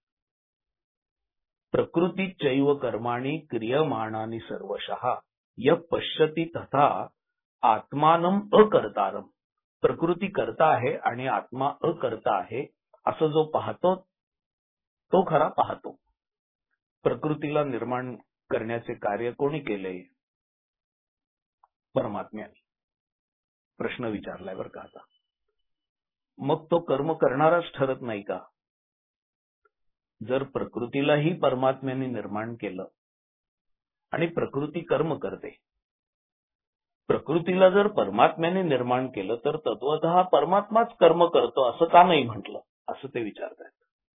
प्रकृती चैव कर्माणि क्रियमाणानि सर्वशः यः पश्यति तथा आत्मानं अकर्तारं. प्रकृती करता आहे आणि आत्मा अकर्ता आहे असं जो पाहतो तो खरा पाहतो. प्रकृतीला निर्माण करण्याचे कार्य कोणी केले? परमात्म्याने. प्रश्न विचारलाय बरं का आता. मग तो कर्म करणाराच ठरत नाही का? जर प्रकृतीलाही परमात्म्याने निर्माण केलं आणि प्रकृती कर्म करते, प्रकृतीला जर परमात्म्याने निर्माण केलं तर तत्वतः परमात्माच कर्म करतो असं का नाही म्हटलं, असं ते विचारतायत.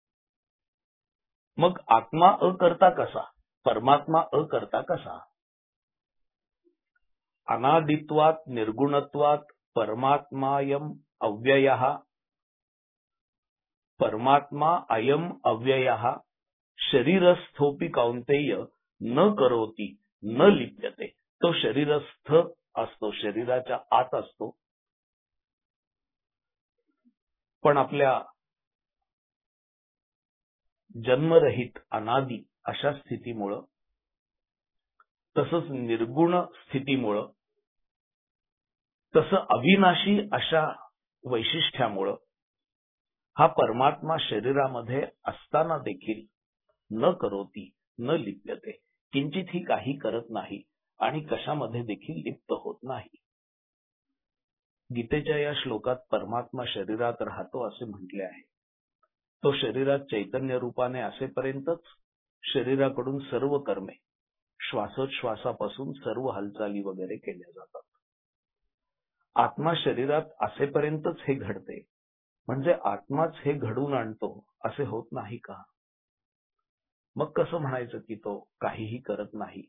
मग आत्मा अकर्ता कसा, परमात्मा अकर्ता कसा? अनादित्वात निर्गुणत्वात परमात्मायम अव्ययः. परमात्मा अयम अव्ययः शरीरस्थोपि कौंतेय न करोति न लिप्यते. तो शरीरस्थ असतो, शरीराच्या आत असतो, पण आपल्या जन्मरहित अनादी अशा स्थितीमुळं, तसंच निर्गुण स्थितीमुळं, तसं अविनाशी अशा वैशिष्ट्यामुळं हा परमात्मा शरीरामध्ये असताना देखील न करोती न लिप्यते, किंचितही काही करत नाही आणि कशामध्ये देखील लिप्त होत नाही. गीतेच्या या श्लोकात परमात्मा शरीरात राहतो असे म्हटले आहे. तो शरीरात चैतन्य रूपाने असेपर्यंतच शरीराकडून सर्व कर्मे, श्वासोच्छ्वासापासून सर्व हालचाली वगैरे केल्या जातात. आत्मा शरीरात असेपर्यंतच हे घडते, म्हणजे आत्माच हे घडवून आणतो असे होत नाही का? मग कसं म्हणायचं की तो काहीही करत नाही?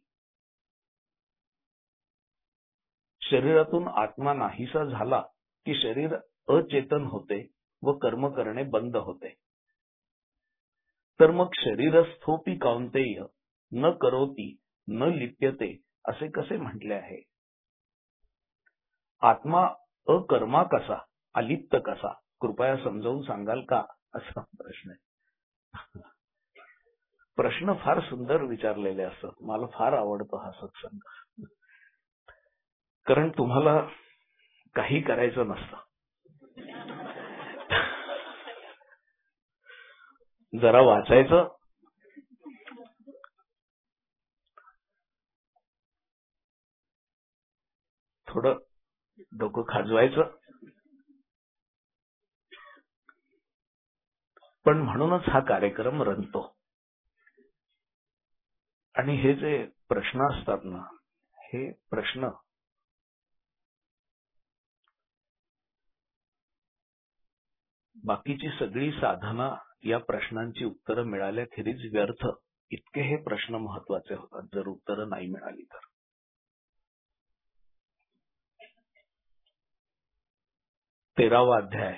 शरीरातून आत्मा नाहीसा झाला की शरीर अचेतन होते व कर्म करणे बंद होते. तर मग शरीरस्थोपि कौंतेय न करोति न लिप्यते असे कसे म्हटले आहे? आत्मा अकर्मा कसा, अलिप्त कसा, कृपया समजावून सांगाल का, असा प्रश्न आहे. प्रश्न फार सुंदर विचारलेले असतात. मला फार आवडतो हा सत्संग, कारण तुम्हाला काही करायचं नसतं. जरा वाचायचं, थोडं डोकं खाजवायचं, पण म्हणूनच हा कार्यक्रम रंगतो. आणि हे जे प्रश्न असतात ना, हे प्रश्न बाकीची सगळी साधना या प्रश्नांची उत्तरं मिळाल्याखेरीज व्यर्थ. इतके हे प्रश्न महत्वाचे होतात जर उत्तरं नाही मिळाली तर. तेरावा अध्याय.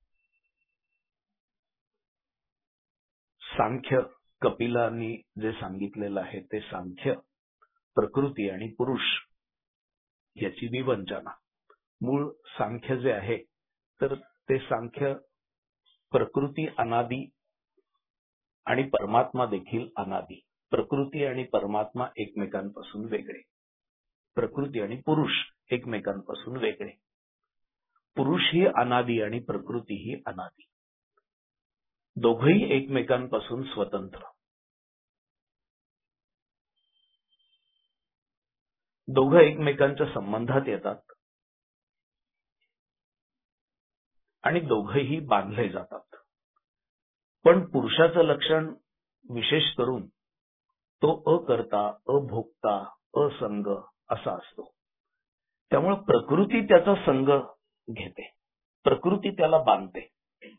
सांख्य कपिलांनी जे सांगितलेलं आहे ते सांख्य, प्रकृती आणि पुरुष याची विवंचना. मूळ सांख्य जे आहे तर ते सांख्य प्रकृती अनादी आणि परमात्मा देखील अनादी. प्रकृती आणि परमात्मा एकमेकांपासून वेगळे, प्रकृती आणि पुरुष एकमेकांपासून वेगळे. पुरुष ही अनादी आणि प्रकृती ही अनादी. दोघंही एकमेकांपासून स्वतंत्र. दोघं एकमेकांच्या संबंधात येतात आणि दोघंही बांधले जातात. पण पुरुषाचं लक्षण विशेष करून तो अकर्ता, अभोक्ता, असंग असा असतो. त्यामुळे प्रकृती त्याचा संग घेते, प्रकृती त्याला बांधते.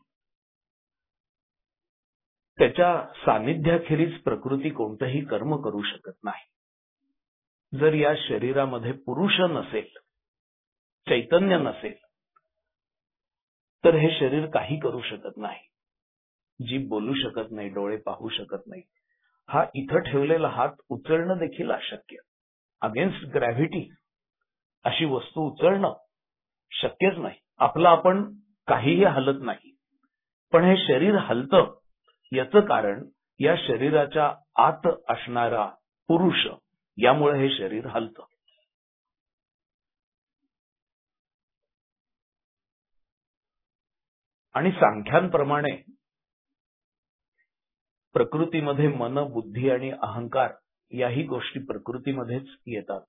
त्याच्या सानिध्याखेरीज प्रकृती कोणतंही कर्म करू शकत नाही. जर या शरीरामध्ये पुरुष नसेल, चैतन्य नसेल, तर हे शरीर काही करू शकत नाही. जीभ बोलू शकत नाही, डोळे पाहू शकत नाही. हा इथं ठेवलेला हात उचलणं देखील अशक्य. अगेन्स्ट ग्रॅव्हिटी अशी वस्तू उचलणं शक्यच नाही. आपलं आपण काहीही हलत नाही. पण हे शरीर हलतं याचं कारण या शरीराच्या आत असणारा पुरुष, यामुळे हे शरीर हलतं. आणि सांख्यांप्रमाणे प्रकृतीमध्ये मन, बुद्धी आणि अहंकार याही गोष्टी प्रकृतीमध्येच येतात.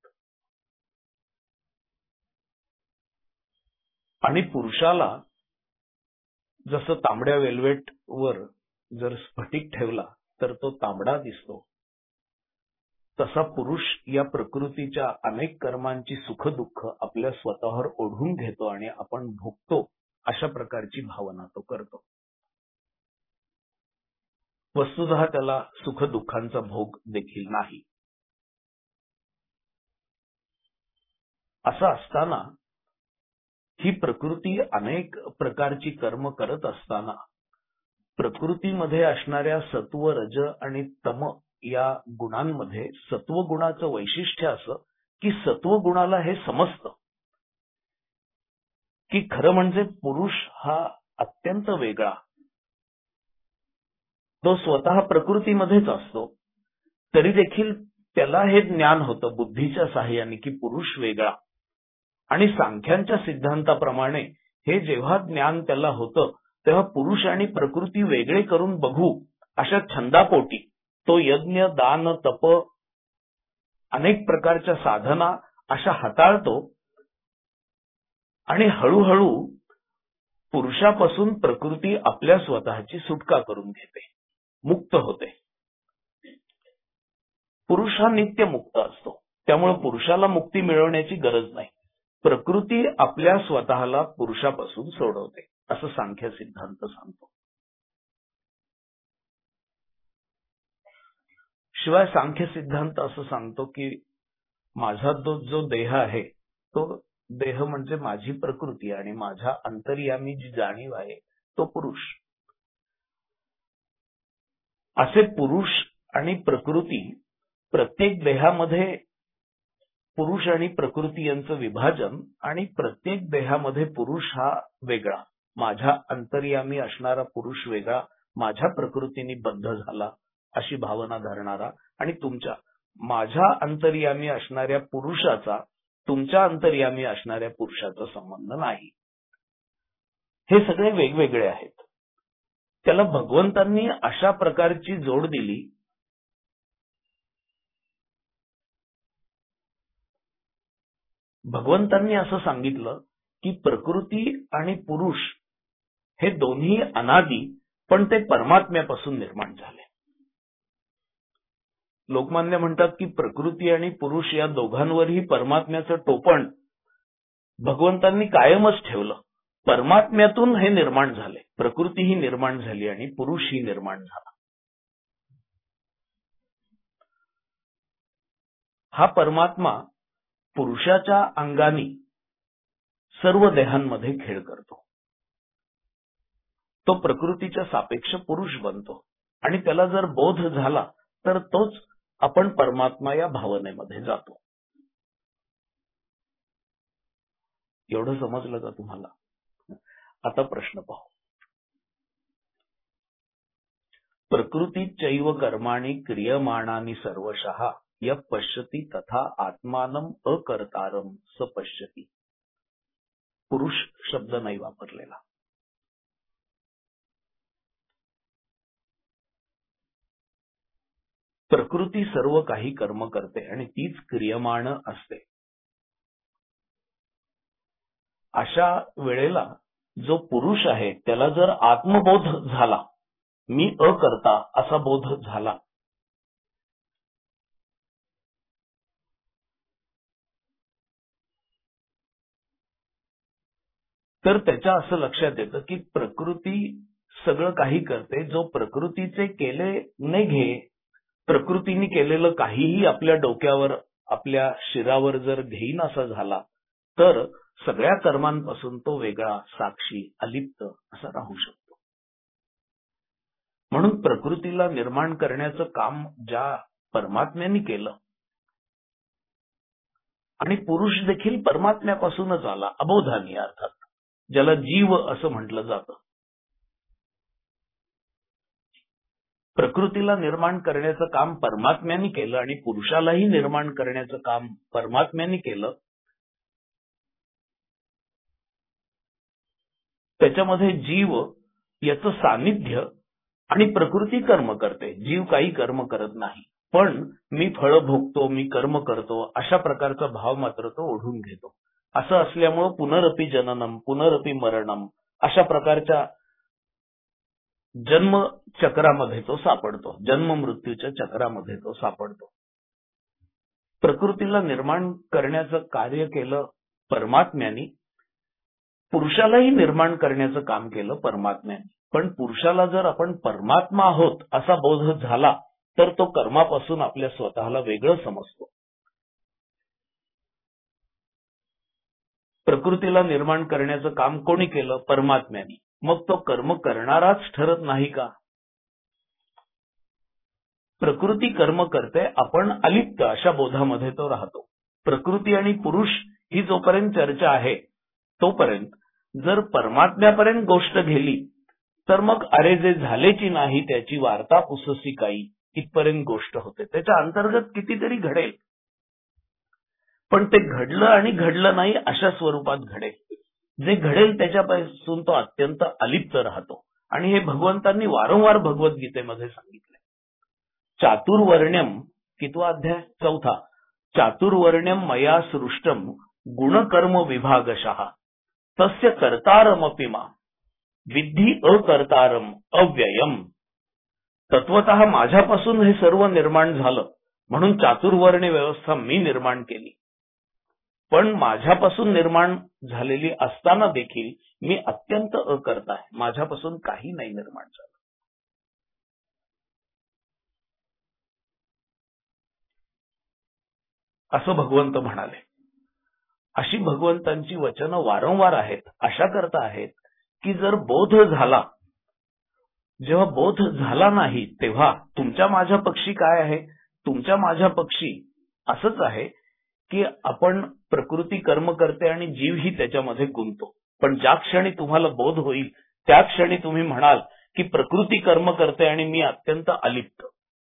आणि पुरुषाला जसं तांबड्या वेल्वेटवर जर स्फटिक ठेवला तर तो तांबडा दिसतो, तसा पुरुष या प्रकृतीच्या अनेक कर्मांची सुख दुःख आपल्या स्वतःवर ओढून घेतो आणि आपण भोगतो अशा प्रकारची भावना तो करतो. वस्तुतः त्याला सुख दुःखांचा भोग देखील नाही. असं असताना ही प्रकृती अनेक प्रकारची कर्म करत असताना प्रकृतीमध्ये असणाऱ्या सत्व, रज आणि तम या गुणांमध्ये सत्वगुणाचं वैशिष्ट्य असं की सत्वगुणाला हे समजतं की खरं म्हणजे पुरुष हा अत्यंत वेगळा. तो स्वतः प्रकृतीमध्येच असतो, तरी देखील त्याला हे ज्ञान होतं बुद्धीच्या साहाय्याने की पुरुष वेगळा. आणि सांख्यांच्या सिद्धांताप्रमाणे हे जेव्हा ज्ञान त्याला होतं तेव्हा पुरुष आणि प्रकृती वेगळे करून बघू अशा छंदापोटी तो यज्ञ, दान, तप अनेक प्रकारच्या साधना अशा हाताळतो आणि हळूहळू पुरुषापासून प्रकृती आपल्या स्वतःची सुटका करून घेते, मुक्त होते. पुरुष हा नित्य मुक्त असतो, त्यामुळे पुरुषाला मुक्ती मिळवण्याची गरज नाही. प्रकृती आपल्या स्वतःला पुरुषापासून सोडवते असं सांख्य सिद्धांत सांगतो. शिवाय सांख्य सिद्धांत असं सांगतो की माझा जो देह आहे तो देह म्हणजे माझी प्रकृती आणि माझ्या अंतर्यामी जी जाणीव आहे तो पुरुष. असे पुरुष आणि प्रकृती प्रत्येक देहामध्ये पुरुष आणि प्रकृती यांचं विभाजन आणि प्रत्येक देहामध्ये पुरुष हा वेगळा, माझ्या अंतर्यामी असणारा पुरुष वेगळा, माझ्या प्रकृतीने बद्ध झाला अशी भावना धरणारा आणि माझ्या अंतर्यामी असणाऱ्या पुरुषाचा तुमच्या अंतर्यामी असणाऱ्या पुरुषाचा संबंध नाही. हे सगळे वेगवेगळे आहेत. त्याला भगवंतांनी अशा प्रकारची जोड दिली भगवंतांनी असं सांगितलं की प्रकृती आणि पुरुष हे दोन्ही अनादी पण ते परमात्म्यापासून निर्माण झाले. लोकमान्य म्हणतात की प्रकृती आणि पुरुष या दोघांवरही परमात्म्याचं टोपण भगवंतांनी कायमच ठेवलं. परमात्म्यातून हे निर्माण झाले, प्रकृतीही निर्माण झाली आणि पुरुषही निर्माण झाला. हा परमात्मा पुरुषाच्या अंगाने सर्व देहांमध्ये खेळ करतो. तो प्रकृतीच्या सापेक्ष पुरुष बनतो आणि त्याला जर बोध झाला तर तोच आपण परमात्मा या भावनेमध्ये जातो. एवढं समजलं का तुम्हाला? आता प्रश्न पाहू. प्रकृती चैव कर्माणि क्रियमाणानि सर्वशः यः पश्यति तथा आत्मानं अकर्तारं स पश्यति. पुरुष शब्द नाही वापरलेला. प्रकृती सर्व काही कर्म करते आणि तीच क्रियमाण असते. अशा वेळेला जो पुरुष आहे त्याला जर आत्मबोध झाला, मी अकर्ता असा बोध झाला, तर त्याच्या असं लक्षात येतं की प्रकृती सगळं काही करते. जो प्रकृतीचे केले न घे, प्रकृतीने केलेलं काहीही आपल्या डोक्यावर, आपल्या शिरावर जर घेईन असा झाला तर सगळ्या कर्मांपासून तो वेगळा, साक्षी, अलिप्त असा राहू शकतो. म्हणून प्रकृतीला निर्माण करण्याचं काम ज्या परमात्म्याने केलं, आणि पुरुष देखील परमात्म्यापासूनच आला, अबोधानी अर्थात, ज्याला जीव असं म्हटलं जातं. प्रकृतीला निर्माण करण्याचं काम परमात्म्याने केलं आणि पुरुषालाही निर्माण करण्याचं काम परमात्म्याने केलं. त्याच्यामध्ये जीव याचं सानिध्य आणि प्रकृती कर्म करते. जीव काही कर्म करत नाही, पण मी फळ भोगतो, मी कर्म करतो, अशा प्रकारचा भाव मात्र तो ओढून घेतो. असं असल्यामुळं पुनरपि जननम पुनरपि मरणम अशा प्रकारच्या जन्म चक्रामध्ये तो सापडतो, जन्म मृत्यूच्या चक्रामध्ये तो सापडतो. प्रकृतीला निर्माण करण्याचं कार्य केलं परमात्म्याने, पुरुषालाही निर्माण करण्याचं काम केलं परमात्म्याने. पण पुरुषाला जर आपण परमात्मा आहोत असा बोध झाला तर तो कर्मापासून आपल्या स्वतःला वेगळं समजतो. प्रकृतीला निर्माण करण्याचं काम कोणी केलं? परमात्म्याने. मग तो कर्म करणाराच ठरत नाही का? प्रकृती कर्म करते, आपण अलिप्त अशा बोधामध्ये तो राहतो. प्रकृती आणि पुरुष ही जोपर्यंत चर्चा आहे तोपर्यंत जर परमात्म्यापर्यंत गोष्ट गेली तर मग अरे जे झालेची नाही त्याची वार्ता पुससी काही, इथपर्यंत गोष्ट होते. त्याच्या अंतर्गत कितीतरी घडेल, पण ते घडलं आणि घडलं नाही अशा स्वरूपात घडेल. जे घडेल त्याच्यापासून तो अत्यंत अलिप्त राहतो. आणि हे भगवंतांनी वारंवार भगवद्गीतेमध्ये सांगितले. चातुर्वर्ण्यम, कितवा अध्याय? 4. चातुर्वर्ण्यम मया सृष्टम गुणकर्म विभागशः तस्य कर्तारमपि मा विद्धि अकर्तारम अव्ययम. तत्वतः माझ्यापासून हे सर्व निर्माण झालं, म्हणून चातुर्वर्ण्य व्यवस्था मी निर्माण केली. पण माझ्यापासून निर्माण झालेली असताना देखील मी अत्यंत अकर्ता आहे, माझ्यापासून काही नाही निर्माण झालं. असं भगवंत म्हणाले. अशी भगवंतांची वचनं वारंवार आहेत. अशा करता आहेत की जर बोध झाला, जेव्हा बोध झाला नाही तेव्हा तुमच्या माझ्या पक्षी काय आहे? तुमच्या माझ्या पक्षी असंच आहे की आपण प्रकृती कर्म करते आणि जीवही त्याच्यामध्ये गुंततो. पण ज्या क्षणी तुम्हाला बोध होईल त्या क्षणी तुम्ही म्हणाल की प्रकृती कर्म करते आणि मी अत्यंत अलिप्त.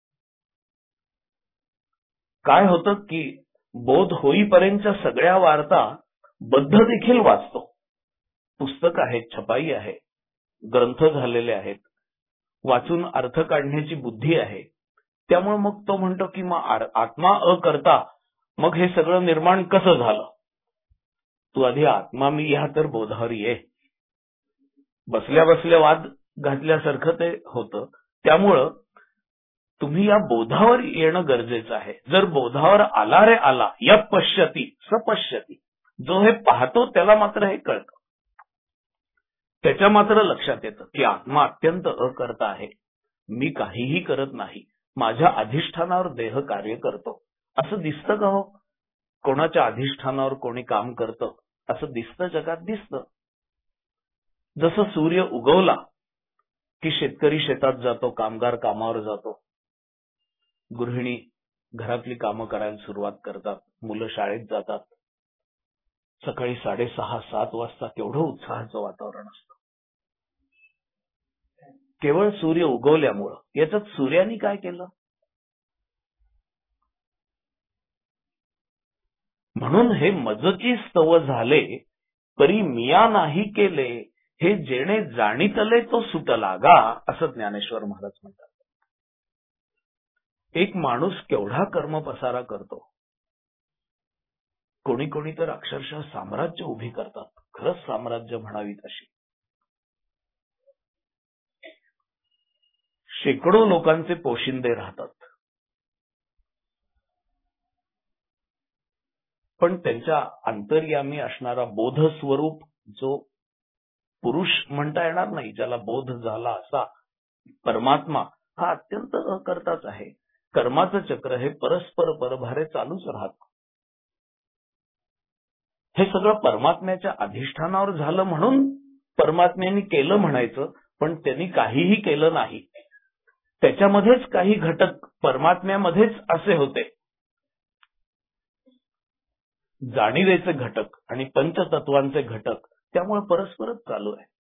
काय होतं की बोध होईपर्यंतच्या सगळ्या वार्ता बद्ध देखील वाचतो. पुस्तक आहेत, छपाई आहे, ग्रंथ झालेले आहेत, वाचून अर्थ काढण्याची बुद्धी आहे. त्यामुळे मग तो म्हणतो की मग आत्मा अकर्ता, मग हे सगळं निर्माण कसं झालं? तू आधी आत्मा मी या तर बोधावर ये. बसल्या बसल्या वाद घातल्यासारखं ते होतं. त्यामुळं तुम्ही या बोधावर येणं गरजेचं आहे. जर बोधावर आला रे आला, या पश्यती सपश्यती, जो हे पाहतो त्याला मात्र हे कळतं. त्याच्या मात्र लक्षात येतं की आत्मा अत्यंत अकर्ता आहे, मी काहीही करत नाही, माझ्या अधिष्ठानावर देह कार्य करतो. असं दिसतं का हो? कोणाच्या अधिष्ठानावर कोणी काम करतं असं दिसतं, जगात दिसतं. जसं सूर्य उगवला की शेतकरी शेतात जातो, कामगार कामावर जातो, गृहिणी घरातली कामं करायला सुरुवात करतात, मुलं शाळेत जातात. सकाळी 6:30-7 वाजता केवढं उत्साहाचं वातावरण असतं, केवळ सूर्य उगवल्यामुळं. याच्यात सूर्याने काय केलं? म्हणून हे मजची स्तव झाले परी मिया नाही केले, हे जेणे जाणीतले तो सुटला गा, असं ज्ञानेश्वर महाराज म्हणतात. एक माणूस केवढा कर्मपसारा करतो. कोणी कोणी तर अक्षरशः साम्राज्य उभी करतात, खरंच साम्राज्य म्हणावीत अशी. शेकडो लोकांचे पोशिंदे राहतात, पण त्यांच्या अंतर्यामी असणारा बोध स्वरूप जो पुरुष म्हणता येणार नाही ज्याला बोध झाला असा परमात्मा हा अत्यंत अकर्ताच आहे. कर्माचं चक्र हे परस्पर परभारे चालूच राहत. हे सगळं परमात्म्याच्या अधिष्ठानावर झालं म्हणून परमात्म्याने केलं म्हणायचं, पण त्यांनी काहीही केलं नाही. त्याच्यामध्येच काही घटक परमात्म्यामध्येच असे होते. जाणीवेचे घटक आणि पंचतत्वांचे घटक, त्यामुळे परस्परच चालू आहे.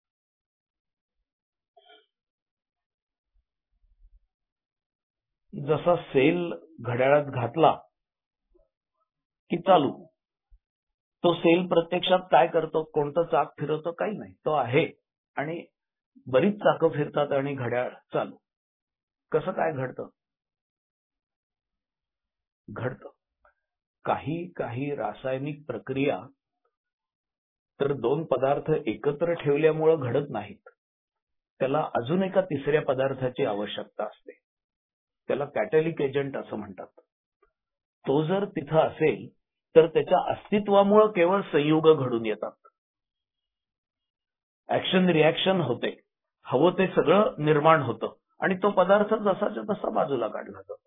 जसा सेल घड्याळात घातला की चालू, तो सेल प्रत्यक्षात काय करतो, कोणतं चाक फिरवतो, काही नाही, तो आहे आणि बरीच चाकं फिरतात आणि घड्याळ चालू. कसं काय घडतं? काही रासायनिक प्रक्रिया तर दोन पदार्थ एकत्र ठेवल्यामुळे घडत नाहीत. त्याला अजून एका तिसऱ्या पदार्थाची आवश्यकता असते. त्याला कॅटॅलिक एजंट असं म्हणतात. तो जर तिथं असेल तर त्याच्या अस्तित्वामुळे केवळ संयोग घडून येतात. ऍक्शन रिॲक्शन होते, हवं ते सगळं निर्माण होतं आणि तो पदार्थ जसाच्या तसा बाजूला काढला जातो.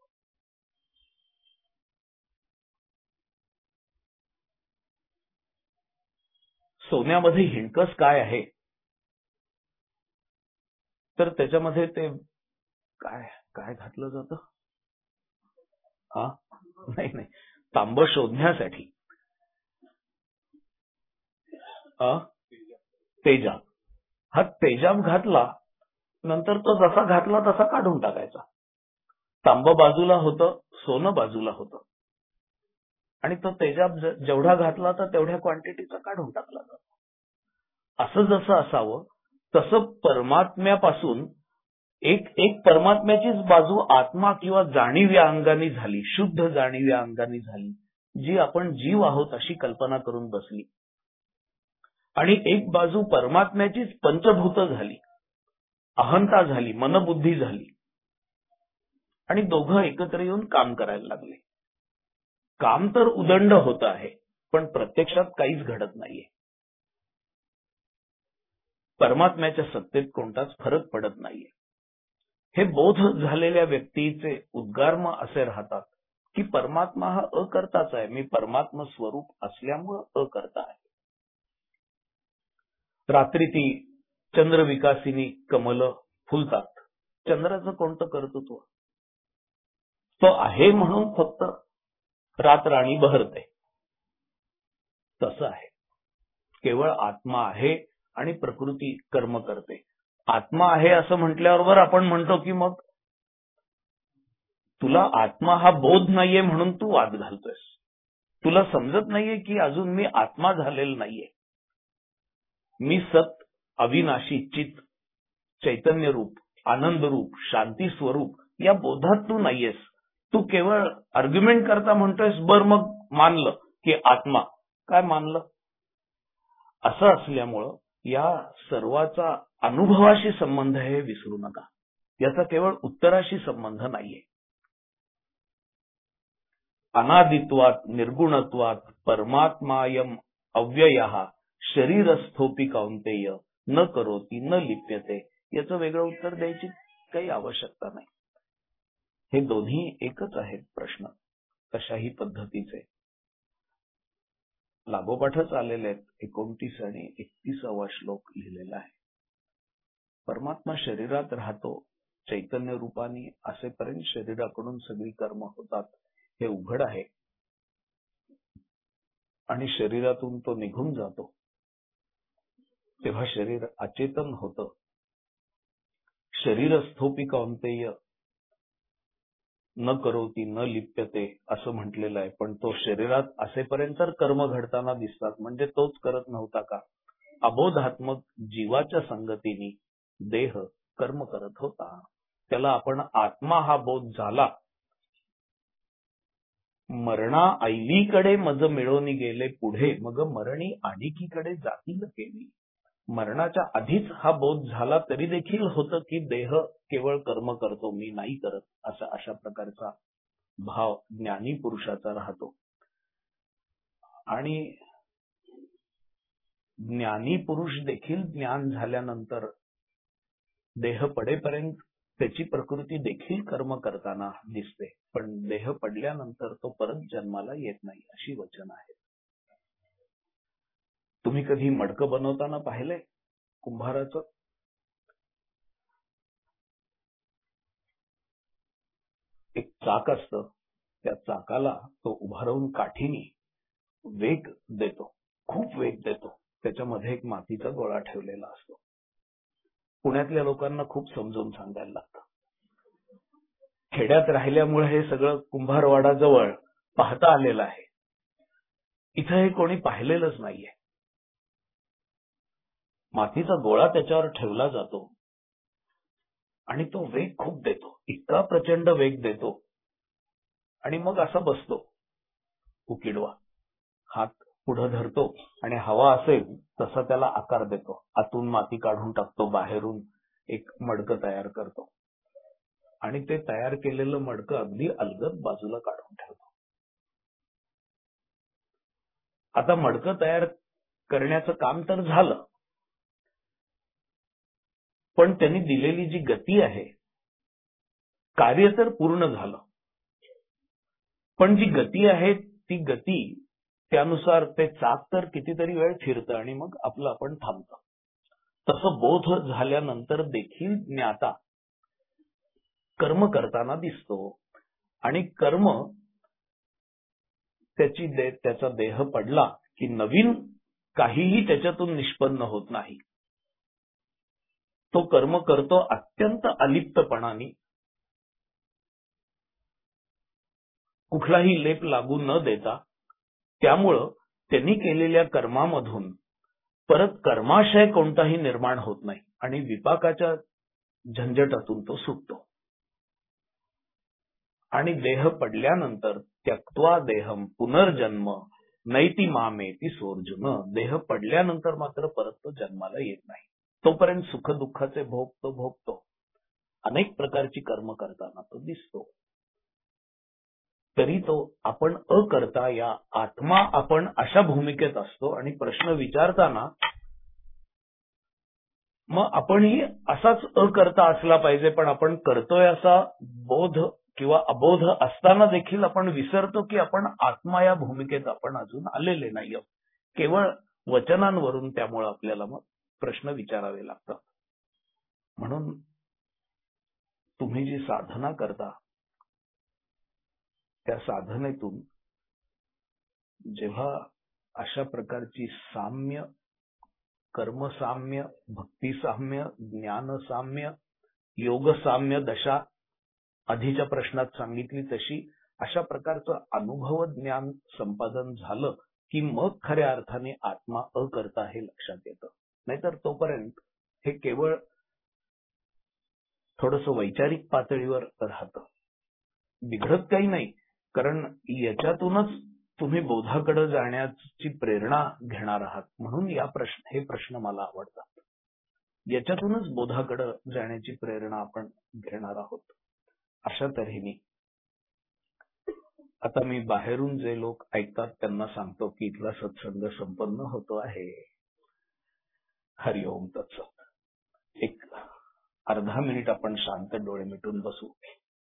सोन्यामध्ये हिणकस काय आहे, तर त्याच्यामध्ये ते काय घातलं जातं? नाही, तांब शोधण्यासाठी तेजाब. हा तेजाब घातला, नंतर तो जसा घातला तसा काढून टाकायचा. तांब बाजूला होतं, सोनं बाजूला होतं आणि तो तेजाब जेवढा घातला तर तेवढ्या क्वांटिटीचा काढून टाकला जातो. असं जसं असावं तसं परमात्म्यापासून एक परमात्म्याचीच बाजू आत्मा किंवा जाणीव्या अंगाने झाली, शुद्ध जाणीव्या अंगाने झाली, जी आपण जीव आहोत अशी कल्पना करून बसली. आणि एक बाजू परमात्म्याचीच पंचभूत झाली, अहंता झाली, मनबुद्धी झाली आणि दोघं एकत्र येऊन काम करायला लागले. काम तर उदंड होत आहे, पण प्रत्यक्षात काहीच घडत नाहीये. परमात्म्याच्या सत्तेत कोणताच फरक पडत नाहीये. हे बोध झालेल्या व्यक्तीचे उद्गार असे राहतात की परमात्मा हा अकर्ताच आहे, मी परमात्मा स्वरूप असल्यामुळे अकर्ता आहे. रात्री ती चंद्रविकासिनी कमल फुलतात. चंद्राचं कोणतं कर्तृत्व? तो आहे म्हणून फक्त रातराणी बहरते. तसं आहे. केवळ आत्मा आहे आणि प्रकृती कर्म करते. आत्मा आहे असं म्हटल्यावर आपण म्हणतो की मग तुला आत्मा हा बोध नाहीये म्हणून तू वाद घालतोयस. तुला समजत नाहीये की अजून मी आत्मा झालेला नाहीये. मी सत, अविनाशी, चित, चैतन्य रूप, आनंद रूप, शांती स्वरूप या बोधात तू नाहीयेस. तू केवळ आर्ग्युमेंट करता म्हणतोयस, बर मग मानलं की आत्मा. काय मानलं? असं असल्यामुळं या सर्वाचा अनुभवाशी संबंध हे विसरू नका. याचा केवळ उत्तराशी संबंध नाहीये. अनादित्वात निर्गुणत्वात परमात्मायम अव्ययः शरीरस्थोपी कौंतेय न करोती न लिप्यते. याचं वेगळं उत्तर द्यायची काही आवश्यकता नाही. हे दोन्ही एकच आहेत प्रश्न, कशाही पद्धतीचे. लागोपाठच आलेले आहेत. 29 आणि 31वा श्लोक लिहिलेला आहे. परमात्मा शरीरात राहतो चैतन्य रूपाने असेपर्यंत शरीराकडून सगळी कर्म होतात हे उघड आहे. आणि शरीरातून तो निघून जातो तेव्हा शरीर अचेतन होतं. शरीरस्थोपी कौंतेय न करोती न लिप्यते असं म्हटलेलं आहे. पण तो शरीरात असेपर्यंत तर कर्म घडताना दिसतात. म्हणजे तोच करत नव्हता का? अबोधात्मक जीवाच्या संगतीने देह कर्म करत होता. त्याला आपण आत्मा हा बोध झाला. मरणा ऐलीकडे मज मिळवणी गेले पुढे, मग मरणी आडिकीकडे जातील केली. मरणाच्या आधीच हा बोध झाला तरी देखील होतं की देह केवळ कर्म करतो, मी नाही करत, अशा प्रकारचा भाव ज्ञानी पुरुषाचा राहतो. आणि ज्ञानी पुरुष देखील ज्ञान झाल्यानंतर देह पडेपर्यंत त्याची प्रकृती देखील कर्म करताना दिसते, पण देह पडल्यानंतर तो परत जन्माला येत नाही अशी वचन आहे. तुम्ही कधी मडकं बनवताना पाहिलंय कुंभाराचं? एक चाक असतं, त्या चाकाला तो उभा राहून काठीने वेग देतो, खूप वेग देतो. त्याच्यामध्ये एक मातीचा गोळा ठेवलेला असतो. पुण्यातल्या लोकांना खूप समजावून सांगायला लागतं. खेड्यात राहिल्यामुळे हे सगळं कुंभारवाडाजवळ पाहता आलेलं आहे. इथं हे कोणी पाहिलेलंच नाहीये. मातीचा गोळा त्याच्यावर ठेवला जातो आणि तो वेग खूप देतो, इतका प्रचंड वेग देतो आणि मग असा बसतो उकिडवा. हात पुढे धरतो आणि हवा असेल तसा त्याला आकार देतो. आतून माती काढून टाकतो, बाहेरून एक मडकं तयार करतो आणि ते तयार केलेलं मडकं अगदी अलगद बाजूला काढून ठेवतो. आता मडकं तयार करण्याचं काम तर झालं, पण त्यांनी दिलेली जी गती आहे, कार्य तर पूर्ण झालं, पण जी गती आहे ती गती त्यानुसार ते चाक तर कितीतरी वेळ फिरतं आणि मग आपलं आपण थांबतं. तसं बोध झाल्यानंतर देखील ज्ञाता कर्म करताना दिसतो आणि कर्म त्याचा देह पडला की नवीन काहीही त्याच्यातून निष्पन्न होत नाही. तो कर्म करतो अत्यंत अलिप्तपणाने, कुठलाही लेप लागू न देता. त्यामुळं त्यांनी केलेल्या कर्मामधून परत कर्माशय कोणताही निर्माण होत नाही आणि विपाकाच्या झंझटातून तो सुटतो. आणि देह पडल्यानंतर त्यक्त्वा देहम पुनर्जन्म नैति मामेति सोर्जुन, देह पडल्यानंतर मात्र परत तो जन्माला येत नाही. तोपर्यंत सुख दुःखाचे भोग तो भोगतो, अनेक प्रकारची कर्म करताना तो दिसतो. तरी तो आपण अकर्ता, या आत्मा आपण अशा भूमिकेत असतो आणि प्रश्न विचारताना मग आपणही असाच अकर्ता असला पाहिजे, पण आपण करतोय असा बोध किंवा अबोध असताना देखील आपण विसरतो की आपण आत्मा या भूमिकेत आपण अजून आलेले नाही आहोत. केवळ वचनांवरून त्यामुळे आपल्याला मग प्रश्न विचारावे लागतात. म्हणून तुम्ही जी साधना करता त्या साधनेतून जेव्हा अशा प्रकारची साम्य, कर्मसाम्य, भक्तिसाम्य, ज्ञानसाम्य, योगसाम्य दशा आधीच्या प्रश्नात सांगितली तशी अशा प्रकारचं अनुभव ज्ञान संपादन झालं की मग खऱ्या अर्थाने आत्मा अकर्ता हे लक्षात येतं. नाहीतर तोपर्यंत हे केवळ थोडंसं वैचारिक पातळीवर राहतं. बिघडत काही नाही, कारण याच्यातूनच तुम्ही बोधाकडे जाण्याची प्रेरणा घेणार आहात. म्हणून हे प्रश्न मला आवडतात. याच्यातूनच बोधाकडे जाण्याची प्रेरणा आपण घेणार आहोत. अशा तऱ्हेने आता मी बाहेरून जे लोक ऐकतात त्यांना सांगतो की इथला सत्संग संपन्न होतो आहे. हरिओम तत्सत. एक अर्धा मिनिट आपण शांत डोळे मिटून बसू.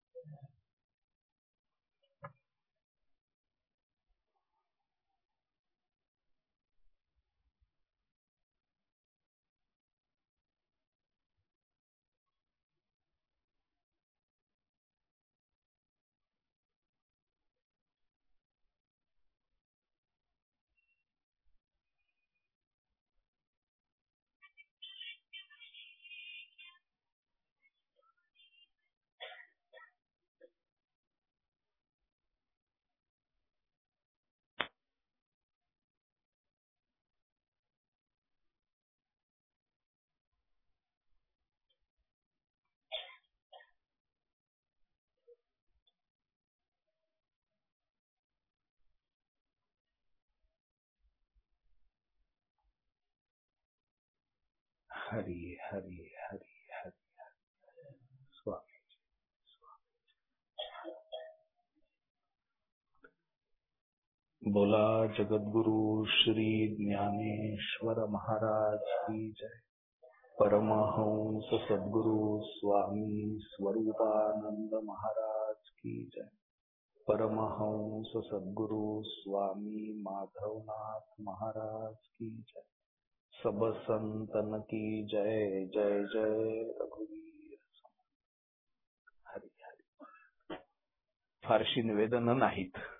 हरी हरी हरी हरी. स्वामी. बोला जगद्गुरु श्री ज्ञानेश्वर महाराज की जय. परमहंस सद्गुरु स्वामी स्वरूपानंद महाराज की जय. परमहंस सद्गुरु स्वामी माधवनाथ महाराज की जय. सब संतन की जय. जय जय रघुवीर. हरी हरी. फारशी निवेदन नाहीत.